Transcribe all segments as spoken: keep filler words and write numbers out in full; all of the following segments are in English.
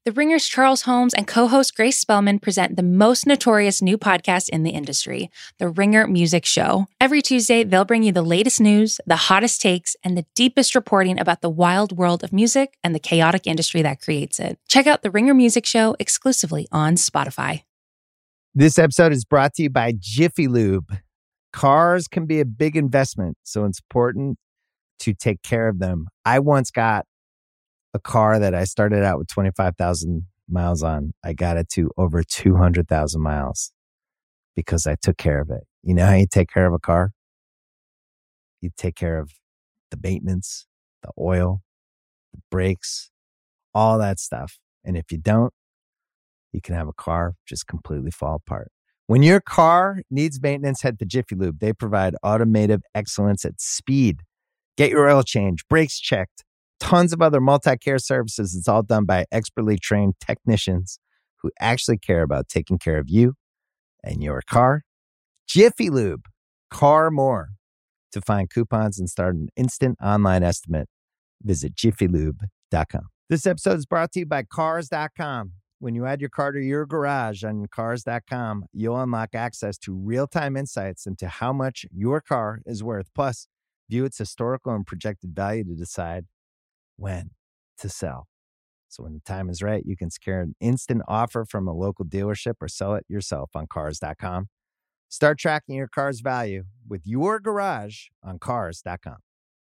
The Ringer's Charles Holmes and co-host Grace Spellman present the most notorious new podcast in the industry, The Ringer Music Show. Every Tuesday, they'll bring you the latest news, the hottest takes, and the deepest reporting about the wild world of music and the chaotic industry that creates it. Check out The Ringer Music Show exclusively on Spotify. This episode is brought to you by Jiffy Lube. Cars can be a big investment, so it's important to take care of them. I once got a car that I started out with twenty-five thousand miles on. I got it to over two hundred thousand miles because I took care of it. You know how you take care of a car? You take care of the maintenance, the oil, the brakes, all that stuff. And if you don't, you can have a car just completely fall apart. When your car needs maintenance, head to Jiffy Lube. They provide automotive excellence at speed. Get your oil change, brakes checked, tons of other multi-care services. It's all done by expertly trained technicians who actually care about taking care of you and your car. Jiffy Lube, car more. To find coupons and start an instant online estimate, visit jiffy lube dot com. This episode is brought to you by cars dot com. When you add your car to your garage on cars dot com, you'll unlock access to real-time insights into how much your car is worth. Plus, view its historical and projected value to decide when to sell. So when the time is right, you can secure an instant offer from a local dealership or sell it yourself on cars dot com. Start tracking your car's value with your garage on cars dot com.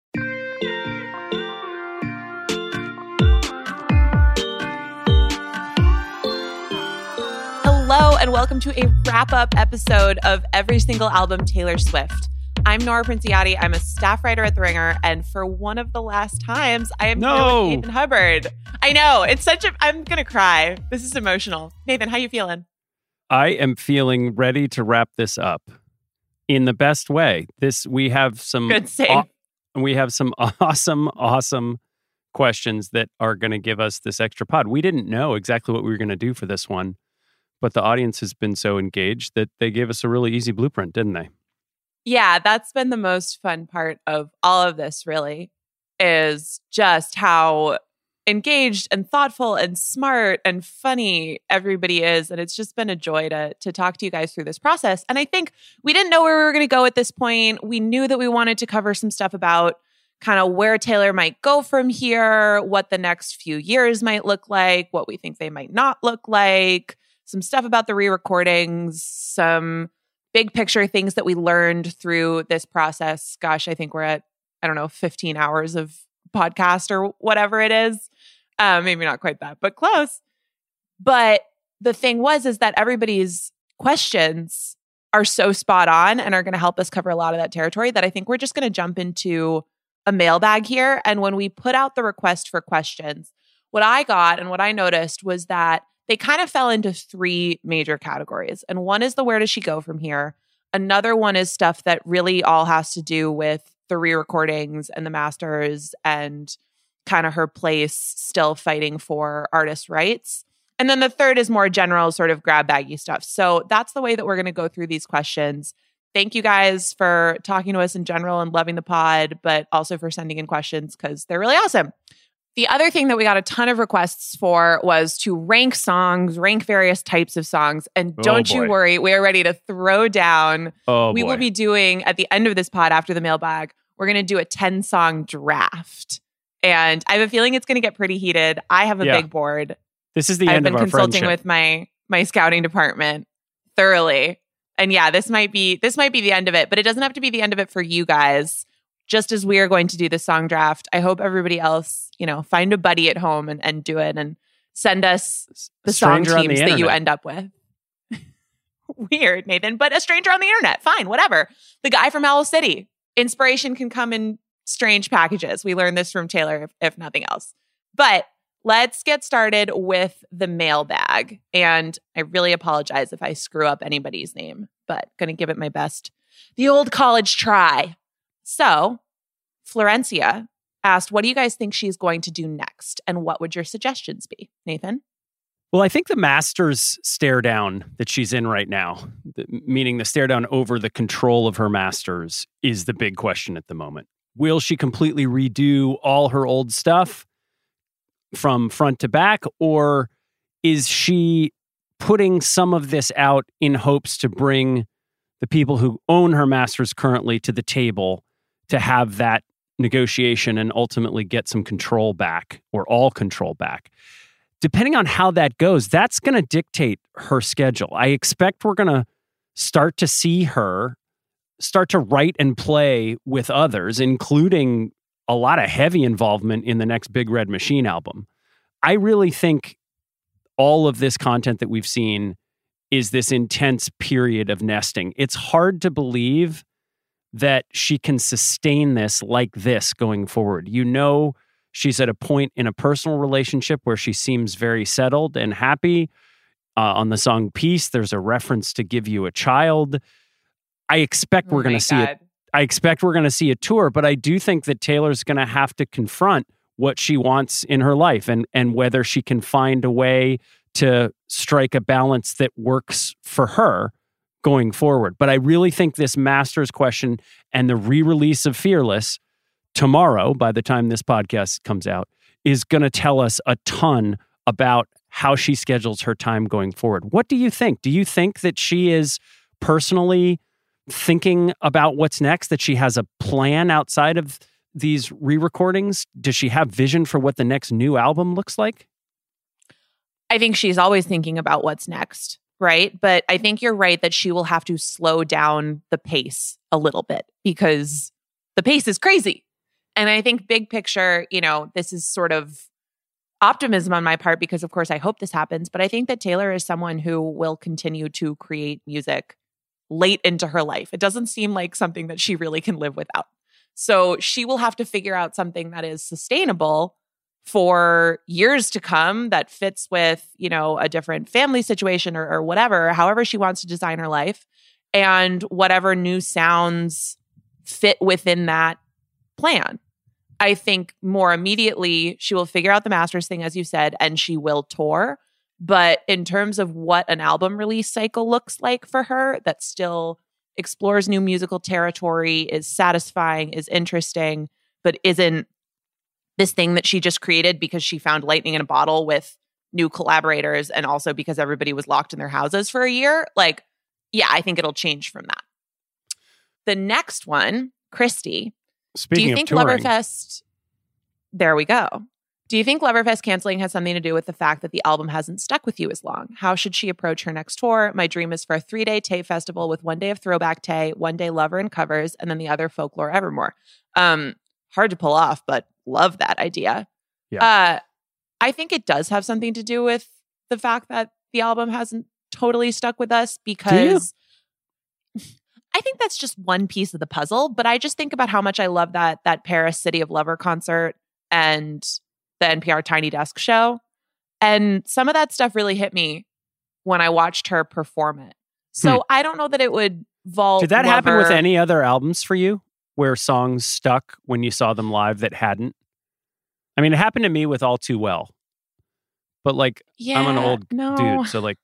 Hello, and welcome to a wrap-up episode of Every Single Album Taylor Swift. I'm Nora Princiati. I'm a staff writer at The Ringer, and for one of the last times, I am no. here with Nathan Hubbard. I know, it's such a... I'm gonna cry. This is emotional. Nathan, how you feeling? I am feeling ready to wrap this up in the best way. This we have some Good save. Aw- we have some awesome, awesome questions that are going to give us this extra pod. We didn't know exactly what we were going to do for this one, but the audience has been so engaged that they gave us a really easy blueprint, didn't they? Yeah, that's been the most fun part of all of this, really, is just how engaged and thoughtful and smart and funny everybody is. And it's just been a joy to, to talk to you guys through this process. And I think we didn't know where we were going to go at this point. We knew that we wanted to cover some stuff about kind of where Taylor might go from here, what the next few years might look like, what we think they might not look like, some stuff about the re-recordings, some big picture things that we learned through this process. Gosh, I think we're at, I don't know, fifteen hours of podcast or whatever it is. Um, maybe not quite that, but close. But the thing was, is that everybody's questions are so spot on and are going to help us cover a lot of that territory that I think we're just going to jump into a mailbag here. And when we put out the request for questions, what I got and what I noticed was that they kind of fell into three major categories. And one is the where does she go from here? Another one is stuff that really all has to do with the re-recordings and the masters and kind of her place still fighting for artist rights. And then the third is more general sort of grab baggy stuff. So that's the way that we're going to go through these questions. Thank you guys for talking to us in general and loving the pod, but also for sending in questions because they're really awesome. The other thing that we got a ton of requests for was to rank songs, rank various types of songs. And don't oh you worry, we are ready to throw down. Oh, we boy. will be doing, at the end of this pod after the mailbag, we're going to do a ten-song draft. And I have a feeling it's going to get pretty heated. I have a Yeah. big board. This is the I've end been of our consulting friendship. with my my scouting department thoroughly. And yeah, this might be this might be the end of it, but it doesn't have to be the end of it for you guys. Just as we are going to do the song draft, I hope everybody else, you know, find a buddy at home and, and do it and send us the song Stranger on the teams that you internet. end up with. Weird, Nathan, but a stranger on the internet. Fine, whatever. The guy from Owl City. Inspiration can come in strange packages. We learned this from Taylor, if, if nothing else. But let's get started with the mailbag. And I really apologize if I screw up anybody's name, but going to give it my best. The old college try. So, Florencia asked, what do you guys think she's going to do next? And what would your suggestions be? Nathan? Well, I think the Masters stare down that she's in right now, the, meaning the stare down over the control of her Masters, is the big question at the moment. Will she completely redo all her old stuff from front to back, or is she putting some of this out in hopes to bring the people who own her masters currently to the table to have that negotiation and ultimately get some control back or all control back? Depending on how that goes, that's going to dictate her schedule. I expect we're going to start to see her start to write and play with others, including a lot of heavy involvement in the next Big Red Machine album. I really think all of this content that we've seen is this intense period of nesting. It's hard to believe that she can sustain this like this going forward. You know, she's at a point in a personal relationship where she seems very settled and happy. Uh, on the song Peace, there's a reference to Give You a Child. I expect Oh we're going my to see God. it. I expect we're going to see a tour, but I do think that Taylor's going to have to confront what she wants in her life and, and whether she can find a way to strike a balance that works for her going forward. But I really think this Masters question and the re-release of Fearless tomorrow, by the time this podcast comes out, is going to tell us a ton about how she schedules her time going forward. What do you think? Do you think that she is personally thinking about what's next, that she has a plan outside of these re-recordings? Does she have vision for what the next new album looks like? I think she's always thinking about what's next, right? But I think you're right that she will have to slow down the pace a little bit because the pace is crazy. And I think big picture, you know, this is sort of optimism on my part because, of course, I hope this happens. But I think that Taylor is someone who will continue to create music late into her life. It doesn't seem like something that she really can live without. So she will have to figure out something that is sustainable for years to come that fits with, you know, a different family situation or, or whatever, however she wants to design her life, and whatever new sounds fit within that plan. I think more immediately she will figure out the Masters thing, as you said, and she will tour. But in terms of what an album release cycle looks like for her, that still explores new musical territory, is satisfying, is interesting, but isn't this thing that she just created because she found lightning in a bottle with new collaborators and also because everybody was locked in their houses for a year. Like, yeah, I think it'll change from that. The next one, Christy. Speaking do you of think touring, Loverfest, there we go. Do you think Loverfest canceling has something to do with the fact that the album hasn't stuck with you as long? How should she approach her next tour? My dream is for a three-day Tay festival with one day of throwback Tay, one day Lover and covers, and then the other Folklore Evermore. Um, hard to pull off, but love that idea. Yeah. Uh, I think it does have something to do with the fact that the album hasn't totally stuck with us because I think that's just one piece of the puzzle. But I just think about how much I love that that Paris City of Lover concert and the N P R Tiny Desk show. And some of that stuff really hit me when I watched her perform it. So Hmm. I don't know that it would vault. Did that happen with Lover- any other albums for you where songs stuck when you saw them live that hadn't? I mean, it happened to me with All Too Well. But like, Yeah, I'm an old no. dude, so like,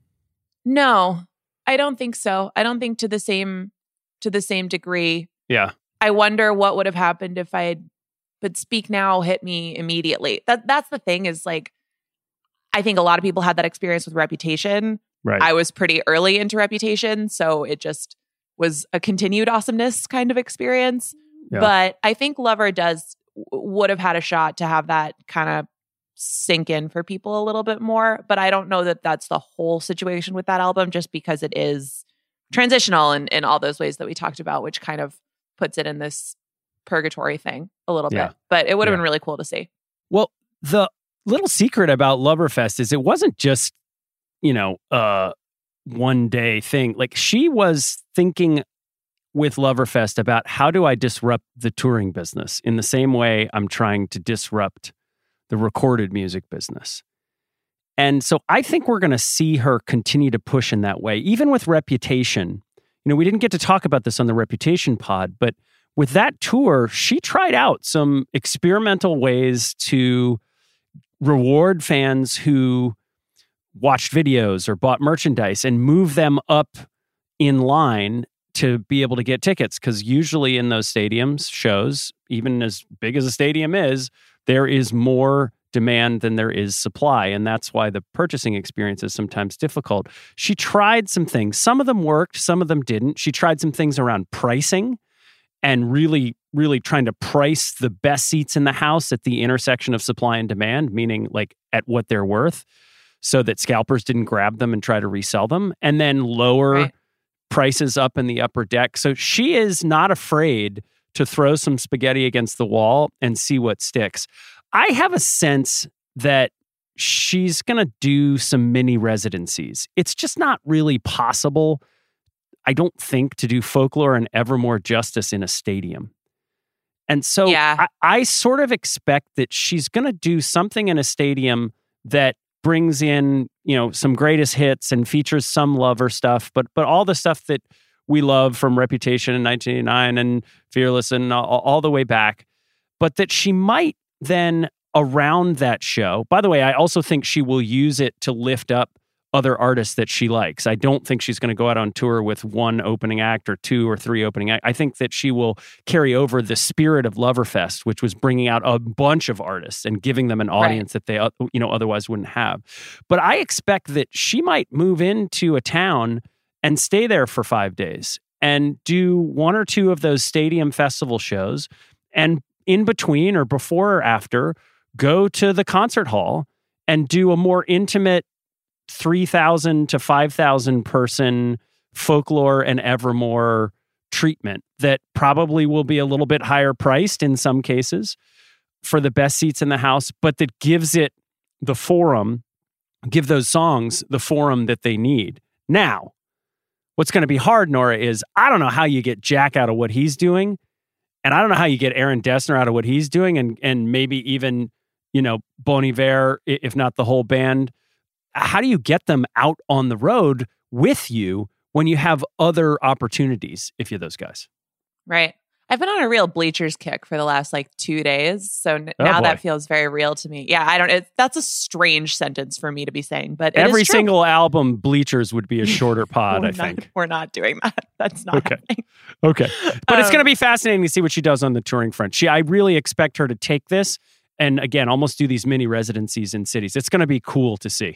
No, I don't think so. I don't think to the same to the same degree. yeah. I wonder what would have happened if I had, but Speak Now hit me immediately. That that's the thing is like, I think a lot of people had that experience with Reputation. Right. I was pretty early into Reputation, so it just was a continued awesomeness kind of experience. Yeah. But I think Lover does would have had a shot to have that kind of sink in for people a little bit more. But I don't know that that's the whole situation with that album, just because it is transitional in, in all those ways that we talked about, which kind of puts it in this purgatory thing a little Yeah. bit. But it would have Yeah. been really cool to see. Well, the little secret about Loverfest is it wasn't just, you know, uh, one day thing. Like she was thinking with Loverfest about how do I disrupt the touring business in the same way I'm trying to disrupt the recorded music business. And so I think we're going to see her continue to push in that way, even with Reputation. You know, we didn't get to talk about this on the Reputation pod, but with that tour, she tried out some experimental ways to reward fans who watched videos or bought merchandise and move them up in line to be able to get tickets. Because usually in those stadiums, shows, even as big as a stadium is, there is more demand than there is supply. And that's why the purchasing experience is sometimes difficult. She tried some things. Some of them worked, some of them didn't. She tried some things around pricing and really, really trying to price the best seats in the house at the intersection of supply and demand, meaning like at what they're worth, so that scalpers didn't grab them and try to resell them, and then lower right. prices up in the upper deck. So she is not afraid to throw some spaghetti against the wall and see what sticks. I have a sense that she's going to do some mini residencies. It's just not really possible, I don't think, to do Folklore and Evermore justice in a stadium. And so yeah. I, I sort of expect that she's going to do something in a stadium that brings in, you know, some greatest hits and features some Lover stuff, but but all the stuff that we love from Reputation in nineteen eighty-nine and Fearless and all, all the way back. But that she might then, around that show, by the way, I also think she will use it to lift up other artists that she likes. I don't think she's going to go out on tour with one opening act or two or three opening acts. I think that she will carry over the spirit of Loverfest, which was bringing out a bunch of artists and giving them an audience right. that they, you know, otherwise wouldn't have. But I expect that she might move into a town and stay there for five days and do one or two of those stadium festival shows, and in between or before or after, go to the concert hall and do a more intimate three thousand to five thousand person Folklore and Evermore treatment that probably will be a little bit higher priced in some cases for the best seats in the house, but that gives it the forum, give those songs the forum that they need. Now, what's going to be hard, Nora, is I don't know how you get Jack out of what he's doing, and I don't know how you get Aaron Dessner out of what he's doing, and and maybe even, you know, Bon Iver, if not the whole band. How do you get them out on the road with you when you have other opportunities, if you're those guys? Right. I've been on a real Bleachers kick for the last like two days. So n- oh, now boy. that feels very real to me. Yeah, I don't, it, that's a strange sentence for me to be saying, but it every is true. single album, Bleachers would be a shorter pod, we're I not, think. We're not doing that. That's not okay. happening. Okay. But um, it's going to be fascinating to see what she does on the touring front. She, I really expect her to take this and, again, almost do these mini residencies in cities. It's going to be cool to see.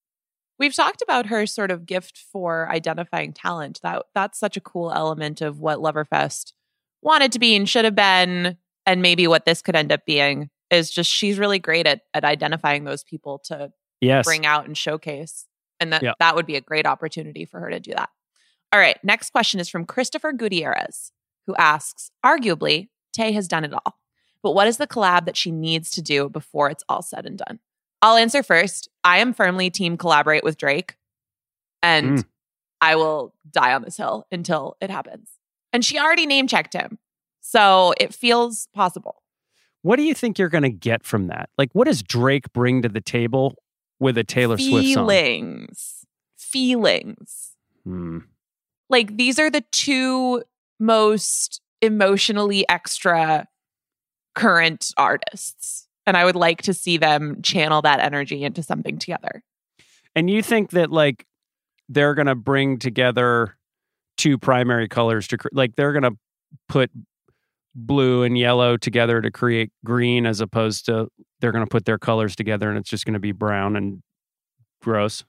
We've talked about her sort of gift for identifying talent. That that's such a cool element of what Loverfest wanted to be and should have been, and maybe what this could end up being, is just she's really great at at identifying those people to yes. bring out and showcase. And that, yeah. that would be a great opportunity for her to do that. All right, next question is from Christopher Gutierrez, who asks, arguably, Tay has done it all, but what is the collab that she needs to do before it's all said and done? I'll answer first. I am firmly team collaborate with Drake, and mm. I will die on this hill until it happens. And she already name checked him, so it feels possible. What do you think you're going to get from that? Like, what does Drake bring to the table with a Taylor Feelings. Swift song? Feelings. Feelings. Hmm. Like, these are the two most emotionally extra current artists. And I would like to see them channel that energy into something together. And you think that, like, they're going to bring together two primary colors to, like, they're going to put blue and yellow together to create green, as opposed to they're going to put their colors together and it's just going to be brown and gross?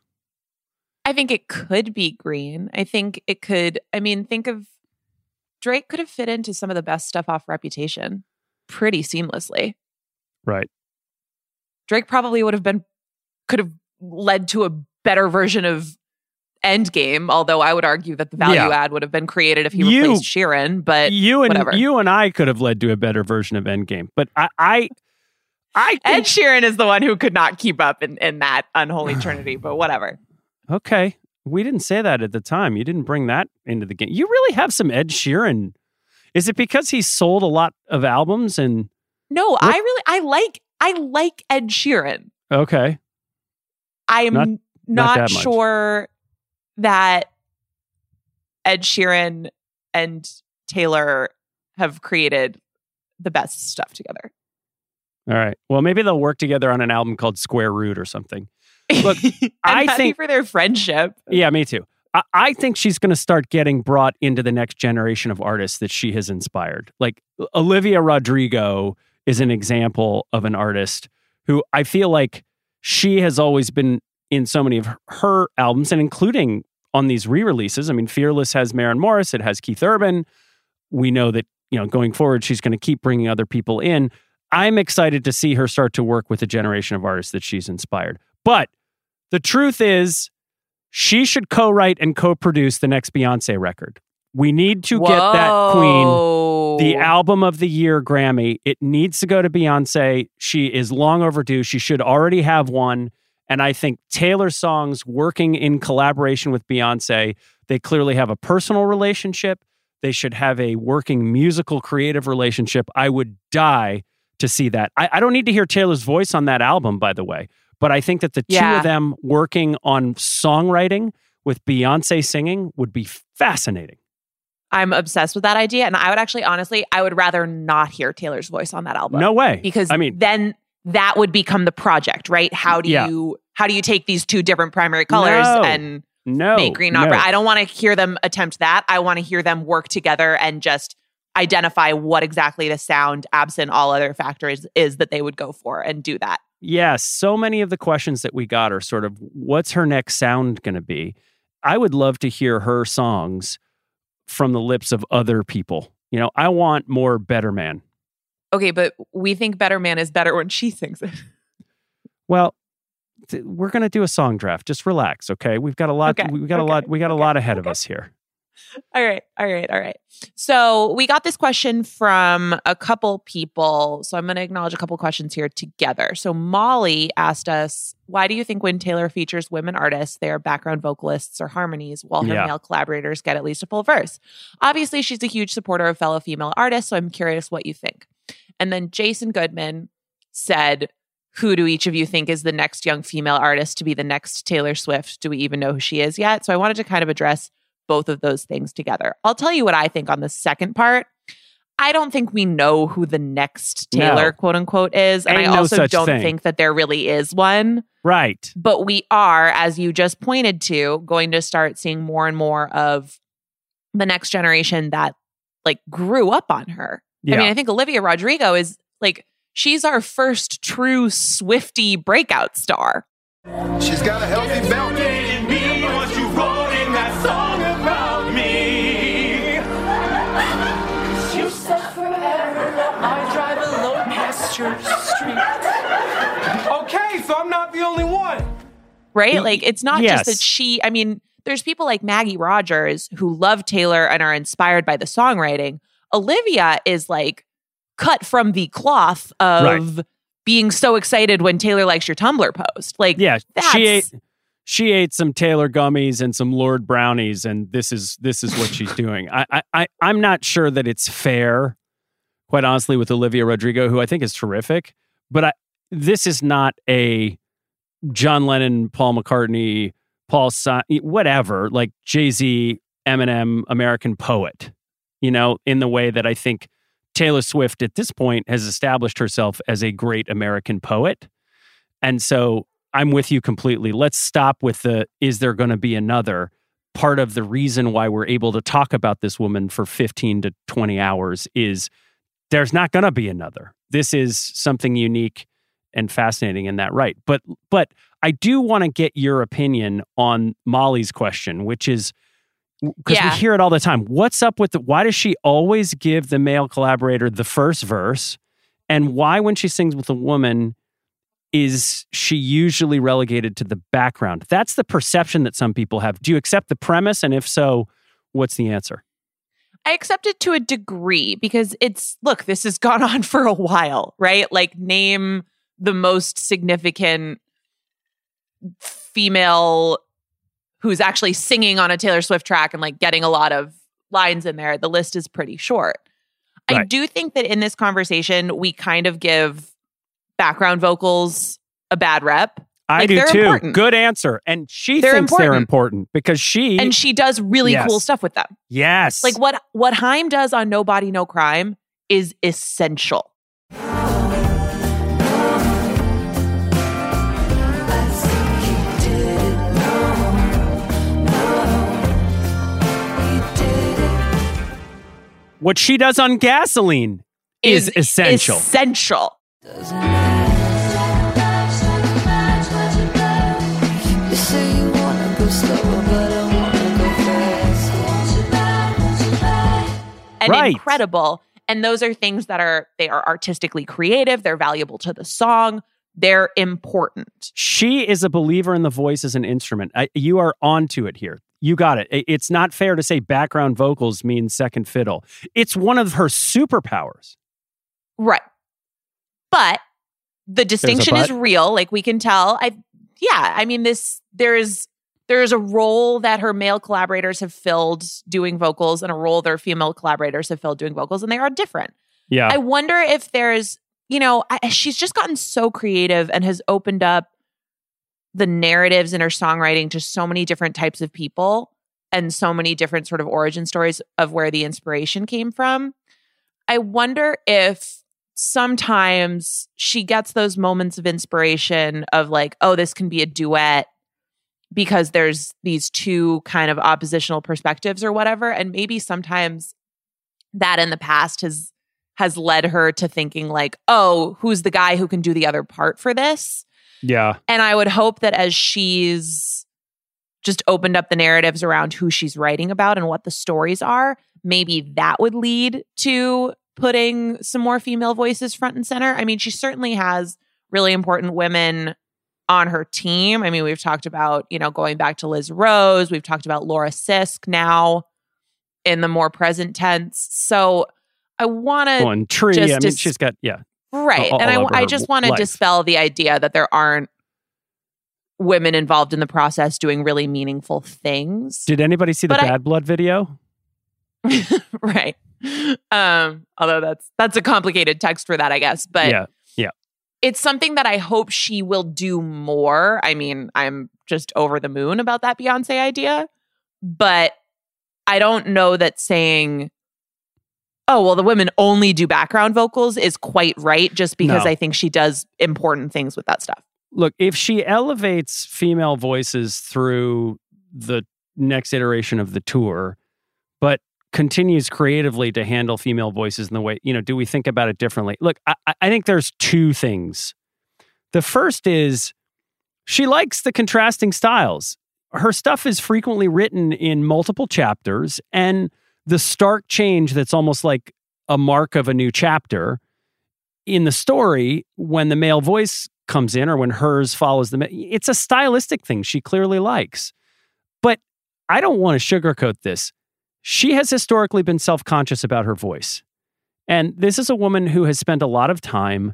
I think it could be green. I think it could, I mean, think of Drake could have fit into some of the best stuff off Reputation pretty seamlessly. Right. Drake probably would have been, could have led to a better version of Endgame, although I would argue that the value yeah. add would have been created if he you, replaced Sheeran, but you and whatever. You and I could have led to a better version of Endgame. But I, I, I think, Ed Sheeran is the one who could not keep up in, in that unholy trinity, but whatever. Okay. We didn't say that at the time. You didn't bring that into the game. You really have some Ed Sheeran. Is it because he sold a lot of albums and... No, what? I really, I like, I like Ed Sheeran. Okay. I'm not, not, not sure that Ed Sheeran and Taylor have created the best stuff together. All right. Well, maybe they'll work together on an album called Square Root or something. Look, I'm I think for their friendship. Yeah, me too. I, I think she's going to start getting brought into the next generation of artists that she has inspired. Like Olivia Rodrigo is an example of an artist who I feel like she has always been in so many of her albums, and including on these re-releases. I mean, Fearless has Maren Morris, it has Keith Urban. We know that, you know, going forward, she's going to keep bringing other people in. I'm excited to see her start to work with a generation of artists that she's inspired. But the truth is, she should co-write and co-produce the next Beyonce record. We need to Whoa. get that queen the Album of the Year Grammy. It needs to go to Beyonce. She is long overdue. She should already have one. And I think Taylor's songs working in collaboration with Beyonce, they clearly have a personal relationship. They should have a working musical creative relationship. I would die to see that. I, I don't need to hear Taylor's voice on that album, by the way. But I think that the yeah. two of them working on songwriting with Beyonce singing would be fascinating. I'm obsessed with that idea. And I would actually, honestly, I would rather not hear Taylor's voice on that album. No way. Because I mean, then that would become the project, right? How do yeah. you how do you take these two different primary colors no. and no. make green opera? No. I don't want to hear them attempt that. I want to hear them work together and just identify what exactly the sound, absent all other factors, is that they would go for and do that. Yes, so many of the questions that we got are sort of, what's her next sound going to be? I would love to hear her songs from the lips of other people. You know, I want more Better Man. Okay, but we think Better Man is better when she sings it. Well, th- we're going to do a song draft. Just relax, okay? We've got a lot. Okay, we got okay, a lot. We got a okay, lot ahead okay. of us here. All right, all right, all right. So we got this question from a couple people. So I'm going to acknowledge a couple questions here together. So Molly asked us, why do you think when Taylor features women artists, they are background vocalists or harmonies, while her Yeah. male collaborators get at least a full verse? Obviously, she's a huge supporter of fellow female artists, so I'm curious what you think. And then Jason Goodman said, who do each of you think is the next young female artist to be the next Taylor Swift? Do we even know who she is yet? So I wanted to kind of address both of those things together. I'll tell you what I think on the second part. I don't think we know who the next Taylor, No. quote unquote, is. And Ain't I no also such don't thing. think that there really is one. Right. But we are, as you just pointed to, going to start seeing more and more of the next generation that like grew up on her. Yeah. I mean, I think Olivia Rodrigo is like, she's our first true Swiftie breakout star. She's got a healthy belt. Okay, so I'm not the only one. Right? Like, it's not Yes. just that she, I mean, there's people like Maggie Rogers who love Taylor and are inspired by the songwriting. Olivia is like cut from the cloth of Right. being so excited when Taylor likes your Tumblr post. Like, Yeah, that's, she ate she ate some Taylor gummies and some Lord brownies, and this is this is what she's doing. I, I, I I'm not sure that it's fair, quite honestly, with Olivia Rodrigo, who I think is terrific. But I, this is not a John Lennon, Paul McCartney, Paul Si- whatever, like Jay-Z, Eminem, American poet. You know, in the way that I think Taylor Swift at this point has established herself as a great American poet. And so I'm with you completely. Let's stop with the, is there going to be another? Part of the reason why we're able to talk about this woman for fifteen to twenty hours is there's not going to be another. This is something unique and fascinating in that right. But, but I do want to get your opinion on Molly's question, which is, because Yeah. we hear it all the time. What's up with the, why does she always give the male collaborator the first verse? And why, when she sings with a woman, is she usually relegated to the background? That's the perception that some people have. Do you accept the premise? And if so, what's the answer? I accept it to a degree because it's, look, this has gone on for a while, right? Like, name the most significant female who's actually singing on a Taylor Swift track and like getting a lot of lines in there. The list is pretty short. I Right. do think that in this conversation, we kind of give background vocals a bad rep. I Like, do they're too. important. Good answer. And she They're thinks they're important. important because she, And she does really Yes. cool stuff with them. yes. Like what what Haim does on No Body, No Crime is essential. what she does on Gasoline is, essential. Essential. Doesn't last. And Right. incredible. And those are things that are, they are artistically creative. They're valuable to the song. They're important. She is a believer in the voice as an instrument. I, you are onto it here. You got it. It- It's not fair to say background vocals means second fiddle. It's one of her superpowers. Right. But the distinction but? is real. Like we can tell. I yeah, I mean this there's there's a role that her male collaborators have filled doing vocals and a role their female collaborators have filled doing vocals, and they are different. Yeah. I wonder if there's, you know, I, she's just gotten so creative and has opened up the narratives in her songwriting to so many different types of people and so many different sort of origin stories of where the inspiration came from. I wonder if sometimes she gets those moments of inspiration of like, oh, this can be a duet because there's these two kind of oppositional perspectives or whatever. And maybe sometimes that in the past has has led her to thinking like, oh, who's the guy who can do the other part for this? Yeah. And I would hope that as she's just opened up the narratives around who she's writing about and what the stories are, maybe that would lead to putting some more female voices front and center. I mean, she certainly has really important women on her team. I mean, we've talked about, you know, going back to Liz Rose. We've talked about Laura Sisk now in the more present tense. So I want to... Well, and Tree, just I mean, dis- she's got, yeah. Right. all- and all over I, I her just want to life. dispel the idea that there aren't women involved in the process doing really meaningful things. Did anybody see the But I- Bad Blood video? Right. Um, although that's that's a complicated text for that, I guess. But yeah. Yeah. it's something that I hope she will do more. I mean, I'm just over the moon about that Beyonce idea. But I don't know that saying, oh, well, the women only do background vocals is quite right, just because No. I think she does important things with that stuff. Look, if she elevates female voices through the next iteration of the tour, but continues creatively to handle female voices in the way, you know, do we think about it differently? Look, I, I think there's two things. The first is she likes the contrasting styles. Her stuff is frequently written in multiple chapters, and the stark change that's almost like a mark of a new chapter in the story when the male voice comes in or when hers follows the, it's a stylistic thing she clearly likes. But I don't want to sugarcoat this. She has historically been self-conscious about her voice. And this is a woman who has spent a lot of time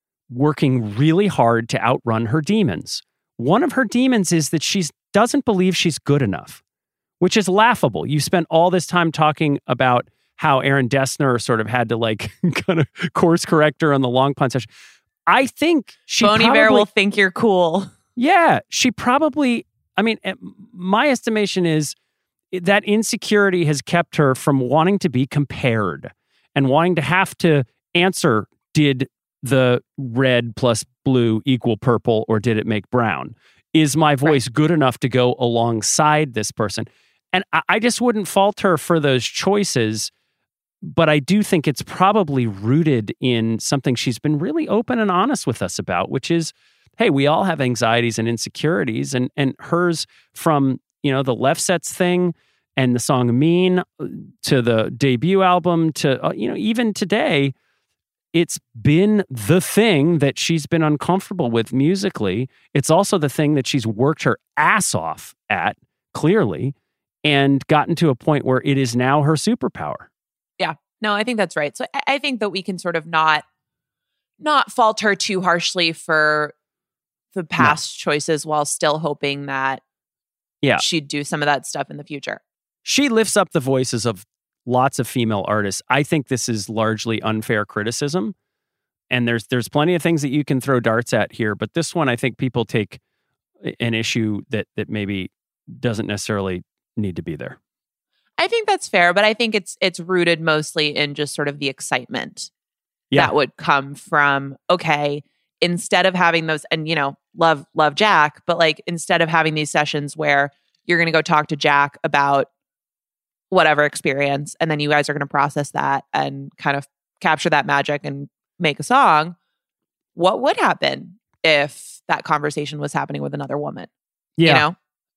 working really hard to outrun her demons. One of her demons is that she doesn't believe she's good enough, which is laughable. You spent all this time talking about how Aaron Dessner sort of had to like kind of course correct her on the long pond session. I think she Bon probably, Iver will think you're cool. yeah, she probably, I mean, my estimation is that insecurity has kept her from wanting to be compared and wanting to have to answer, did the red plus blue equal purple or did it make brown? Is my voice right. good enough to go alongside this person? And I, I just wouldn't fault her for those choices, but I do think it's probably rooted in something she's been really open and honest with us about, which is, hey, we all have anxieties and insecurities, and and hers from, you know, the Left Sets thing and the song Mean to the debut album to, uh, you know, even today, it's been the thing that she's been uncomfortable with musically. It's also the thing that she's worked her ass off at, clearly, and gotten to a point where it is now her superpower. Yeah, no, I think that's right. So I, I think that we can sort of not, not fault her too harshly for the past no. choices while still hoping that yeah. she'd do some of that stuff in the future. She lifts up the voices of lots of female artists. I think this is largely unfair criticism. And there's there's plenty of things that you can throw darts at here, but this one I think people take an issue that that maybe doesn't necessarily need to be there. I think that's fair, but I think it's it's rooted mostly in just sort of the excitement yeah. that would come from, okay, instead of having those, and you know, love love Jack, but like instead of having these sessions where you're going to go talk to Jack about whatever experience, and then you guys are going to process that and kind of capture that magic and make a song, what would happen if that conversation was happening with another woman? Yeah. You know?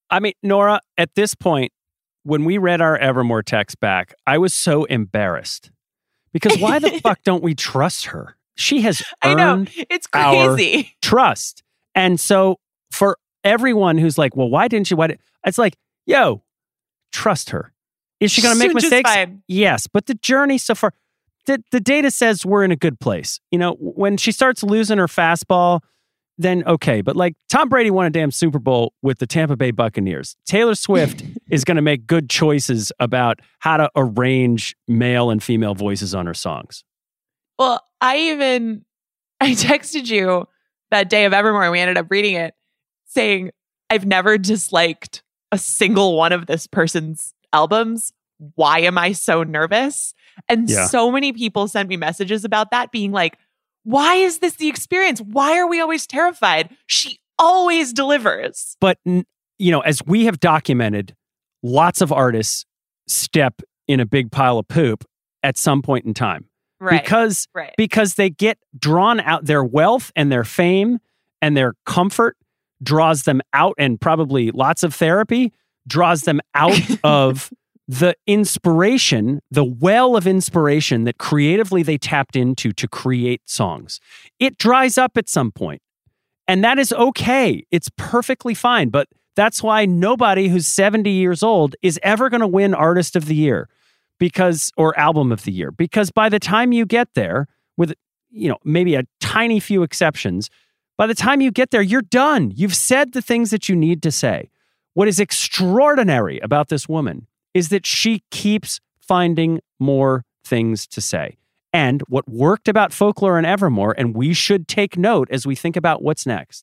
I mean, Nora, at this point, when we read our Evermore text back, I was so embarrassed. Because why the fuck don't we trust her? She has earned I know. It's crazy. Our trust. And so for everyone who's like, well, why didn't she? Why did, it's like, yo, trust her. Is she going to make mistakes? Yes. But the journey so far, the, the data says we're in a good place. You know, when she starts losing her fastball, then okay. But like Tom Brady won a damn Super Bowl with the Tampa Bay Buccaneers. Taylor Swift is going to make good choices about how to arrange male and female voices on her songs. Well, I even, I texted you that day of Evermore and we ended up reading it saying, I've never disliked a single one of this person's albums. Why am I so nervous? And yeah. so many people sent me messages about that being like, why is this the experience? Why are we always terrified? She always delivers. But, you know, as we have documented, lots of artists step in a big pile of poop at some point in time. Right. Because, right. because they get drawn out, their wealth and their fame and their comfort draws them out, and probably lots of therapy draws them out of the inspiration, the well of inspiration that creatively they tapped into to create songs. It dries up at some point, and that is okay. It's perfectly fine. But that's why nobody who's seventy years old is ever going to win Artist of the Year because, or Album of the Year, because by the time you get there, with, you know, maybe a tiny few exceptions, by the time you get there, you're done. You've said the things that you need to say. What is extraordinary about this woman is that she keeps finding more things to say. And what worked about Folklore and Evermore, and we should take note as we think about what's next,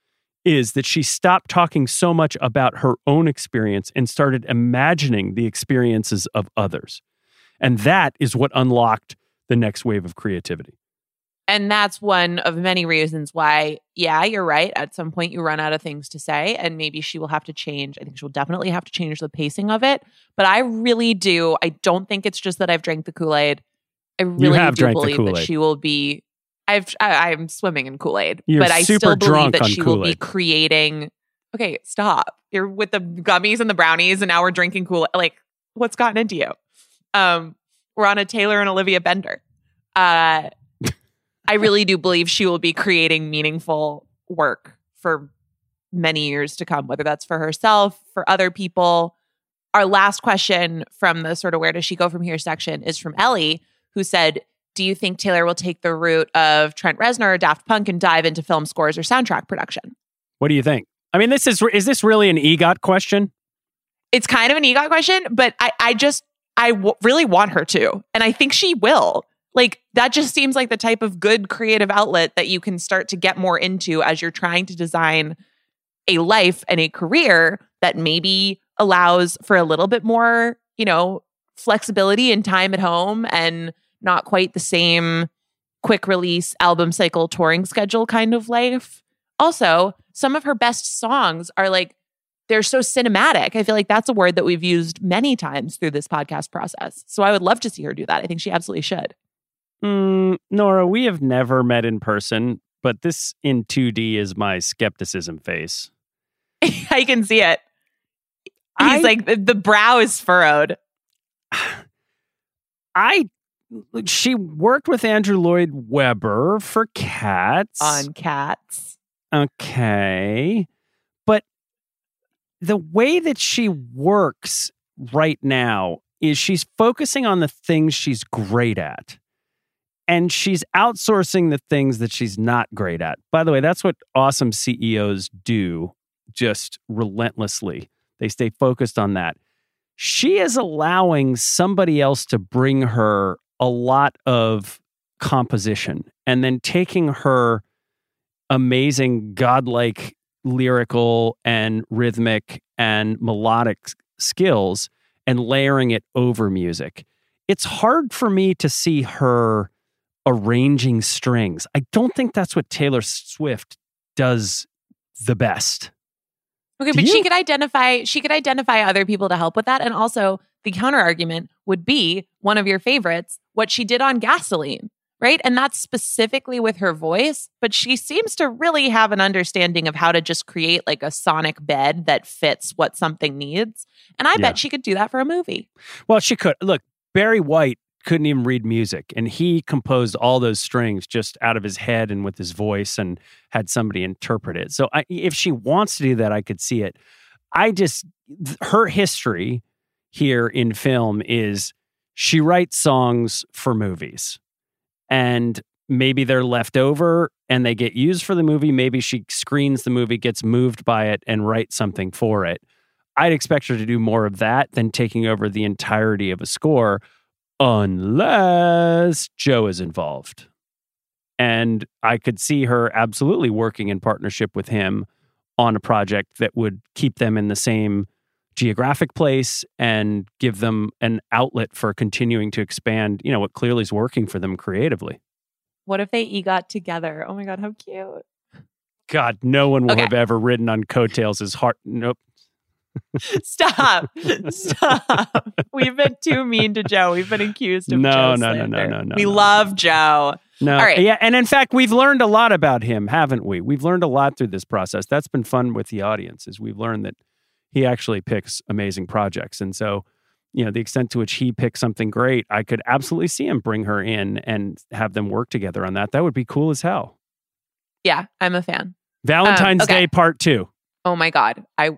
is that she stopped talking so much about her own experience and started imagining the experiences of others. And that is what unlocked the next wave of creativity. And that's one of many reasons why, yeah, you're right. At some point, you run out of things to say, and maybe she will have to change. I think she'll definitely have to change the pacing of it. But I really do. I don't think it's just that I've drank the Kool-Aid. I really do believe that she will be. I've. I, I'm swimming in Kool-Aid, You're but I still believe that she Kool-Aid. will be creating. Okay, stop. You're with the gummies and the brownies, and now we're drinking Kool-Aid. Like, what's gotten into you? Um, we're on a Taylor and Olivia Bender. Uh. I really do believe she will be creating meaningful work for many years to come, whether that's for herself, for other people. Our last question from the sort of where does she go from here section is from Ellie, who said, do you think Taylor will take the route of Trent Reznor or Daft Punk and dive into film scores or soundtrack production? What do you think? I mean, this is, is this really an EGOT question? It's kind of an EGOT question, but I, I just, I w- really want her to. And I think she will. Like, that just seems like the type of good creative outlet that you can start to get more into as you're trying to design a life and a career that maybe allows for a little bit more, you know, flexibility and time at home and not quite the same quick release album cycle touring schedule kind of life. Also, some of her best songs are like, they're so cinematic. I feel like that's a word that we've used many times through this podcast process. So I would love to see her do that. I think she absolutely should. Mm, Nora, we have never met in person, but this in two D is my skepticism face. I can see it. He's I, like, the, the brow is furrowed. I, she worked with Andrew Lloyd Webber for Cats. On Cats. Okay. But the way that she works right now is she's focusing on the things she's great at. And she's outsourcing the things that she's not great at. By the way, that's what awesome C E Os do, just relentlessly. They stay focused on that. She is allowing somebody else to bring her a lot of composition and then taking her amazing, godlike, lyrical and rhythmic and melodic skills and layering it over music. It's hard for me to see her arranging strings. I don't think that's what Taylor Swift does the best. Okay, Do but you? she could identify she could identify other people to help with that. And also the counter argument would be one of your favorites, what she did on Gasoline, right? And that's specifically with her voice, but she seems to really have an understanding of how to just create like a sonic bed that fits what something needs. And I Yeah. bet she could do that for a movie. Well, she could. Look, Barry White couldn't even read music, and he composed all those strings just out of his head and with his voice and had somebody interpret it. So I, if she wants to do that, I could see it. I just, her history here in film is she writes songs for movies, and maybe they're left over and they get used for the movie. Maybe she screens the movie, gets moved by it, and writes something for it. I'd expect her to do more of that than taking over the entirety of a score, unless Joe is involved. And I could see her absolutely working in partnership with him on a project that would keep them in the same geographic place and give them an outlet for continuing to expand, you know, what clearly is working for them creatively. What if they EGOT together? Oh my God, how cute. God, no one will Okay. have ever ridden on coattails as hard. Nope. Stop. Stop. We've been too mean to Joe. We've been accused of No, Joe no, no, slander. no, no, no, We no. love Joe. No. All right. Yeah. And in fact, we've learned a lot about him, haven't we? We've learned a lot through this process. That's been fun with the audience, is we've learned that he actually picks amazing projects. And so, you know, the extent to which he picks something great, I could absolutely see him bring her in and have them work together on that. That would be cool as hell. Yeah, I'm a fan. Valentine's Um, okay. Day Part Two. Oh my God. I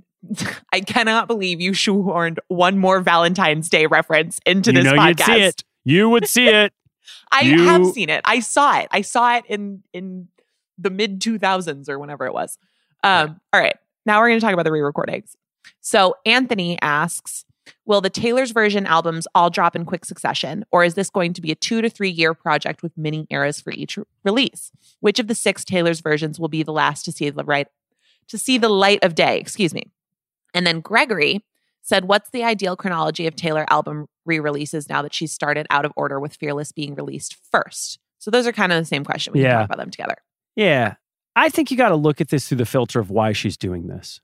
I cannot believe you shoehorned one more Valentine's Day reference into You this know, podcast. you'd see it. You would see it. I You- have seen it. I saw it. I saw it in in the mid two thousands or whenever it was. Um, all right. Now we're going to talk about the re-recordings. So Anthony asks, will the Taylor's version albums all drop in quick succession, or is this going to be a two to three year project with mini eras for each re- release? Which of the six Taylor's versions will be the last to see the right to see the light of day? Excuse me. And then Gregory said, what's the ideal chronology of Taylor album re-releases now that she's started out of order with Fearless being released first? So those are kind of the same question. We Yeah. can talk about them together. Yeah. I think you got to look at this through the filter of why she's doing this.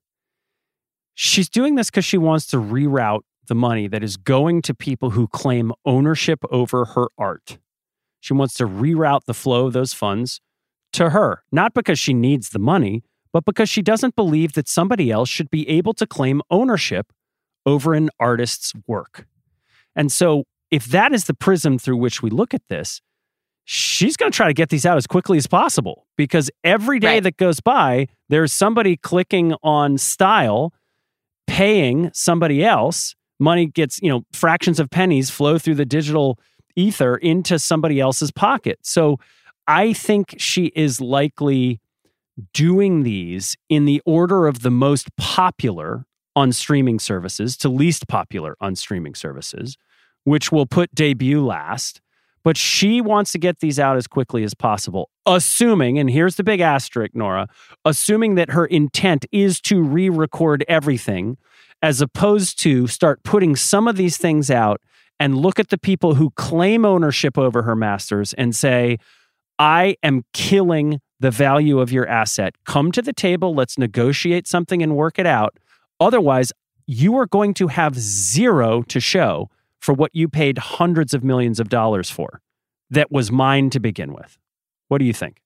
She's doing this because she wants to reroute the money that is going to people who claim ownership over her art. She wants to reroute the flow of those funds to her, not because she needs the money, but because she doesn't believe that somebody else should be able to claim ownership over an artist's work. And so if that is the prism through which we look at this, she's going to try to get these out as quickly as possible, because every day Right. that goes by, there's somebody clicking on style, paying somebody else. Money gets, you know, fractions of pennies flow through the digital ether into somebody else's pocket. So I think she is likely doing these in the order of the most popular on streaming services to least popular on streaming services, which will put debut last. But she wants to get these out as quickly as possible, assuming, and here's the big asterisk, Nora, assuming that her intent is to re-record everything, as opposed to start putting some of these things out and look at the people who claim ownership over her masters and say, I am killing the value of your asset. Come to the table, let's negotiate something and work it out. Otherwise, you are going to have zero to show for what you paid hundreds of millions of dollars for that was mine to begin with. What do you think?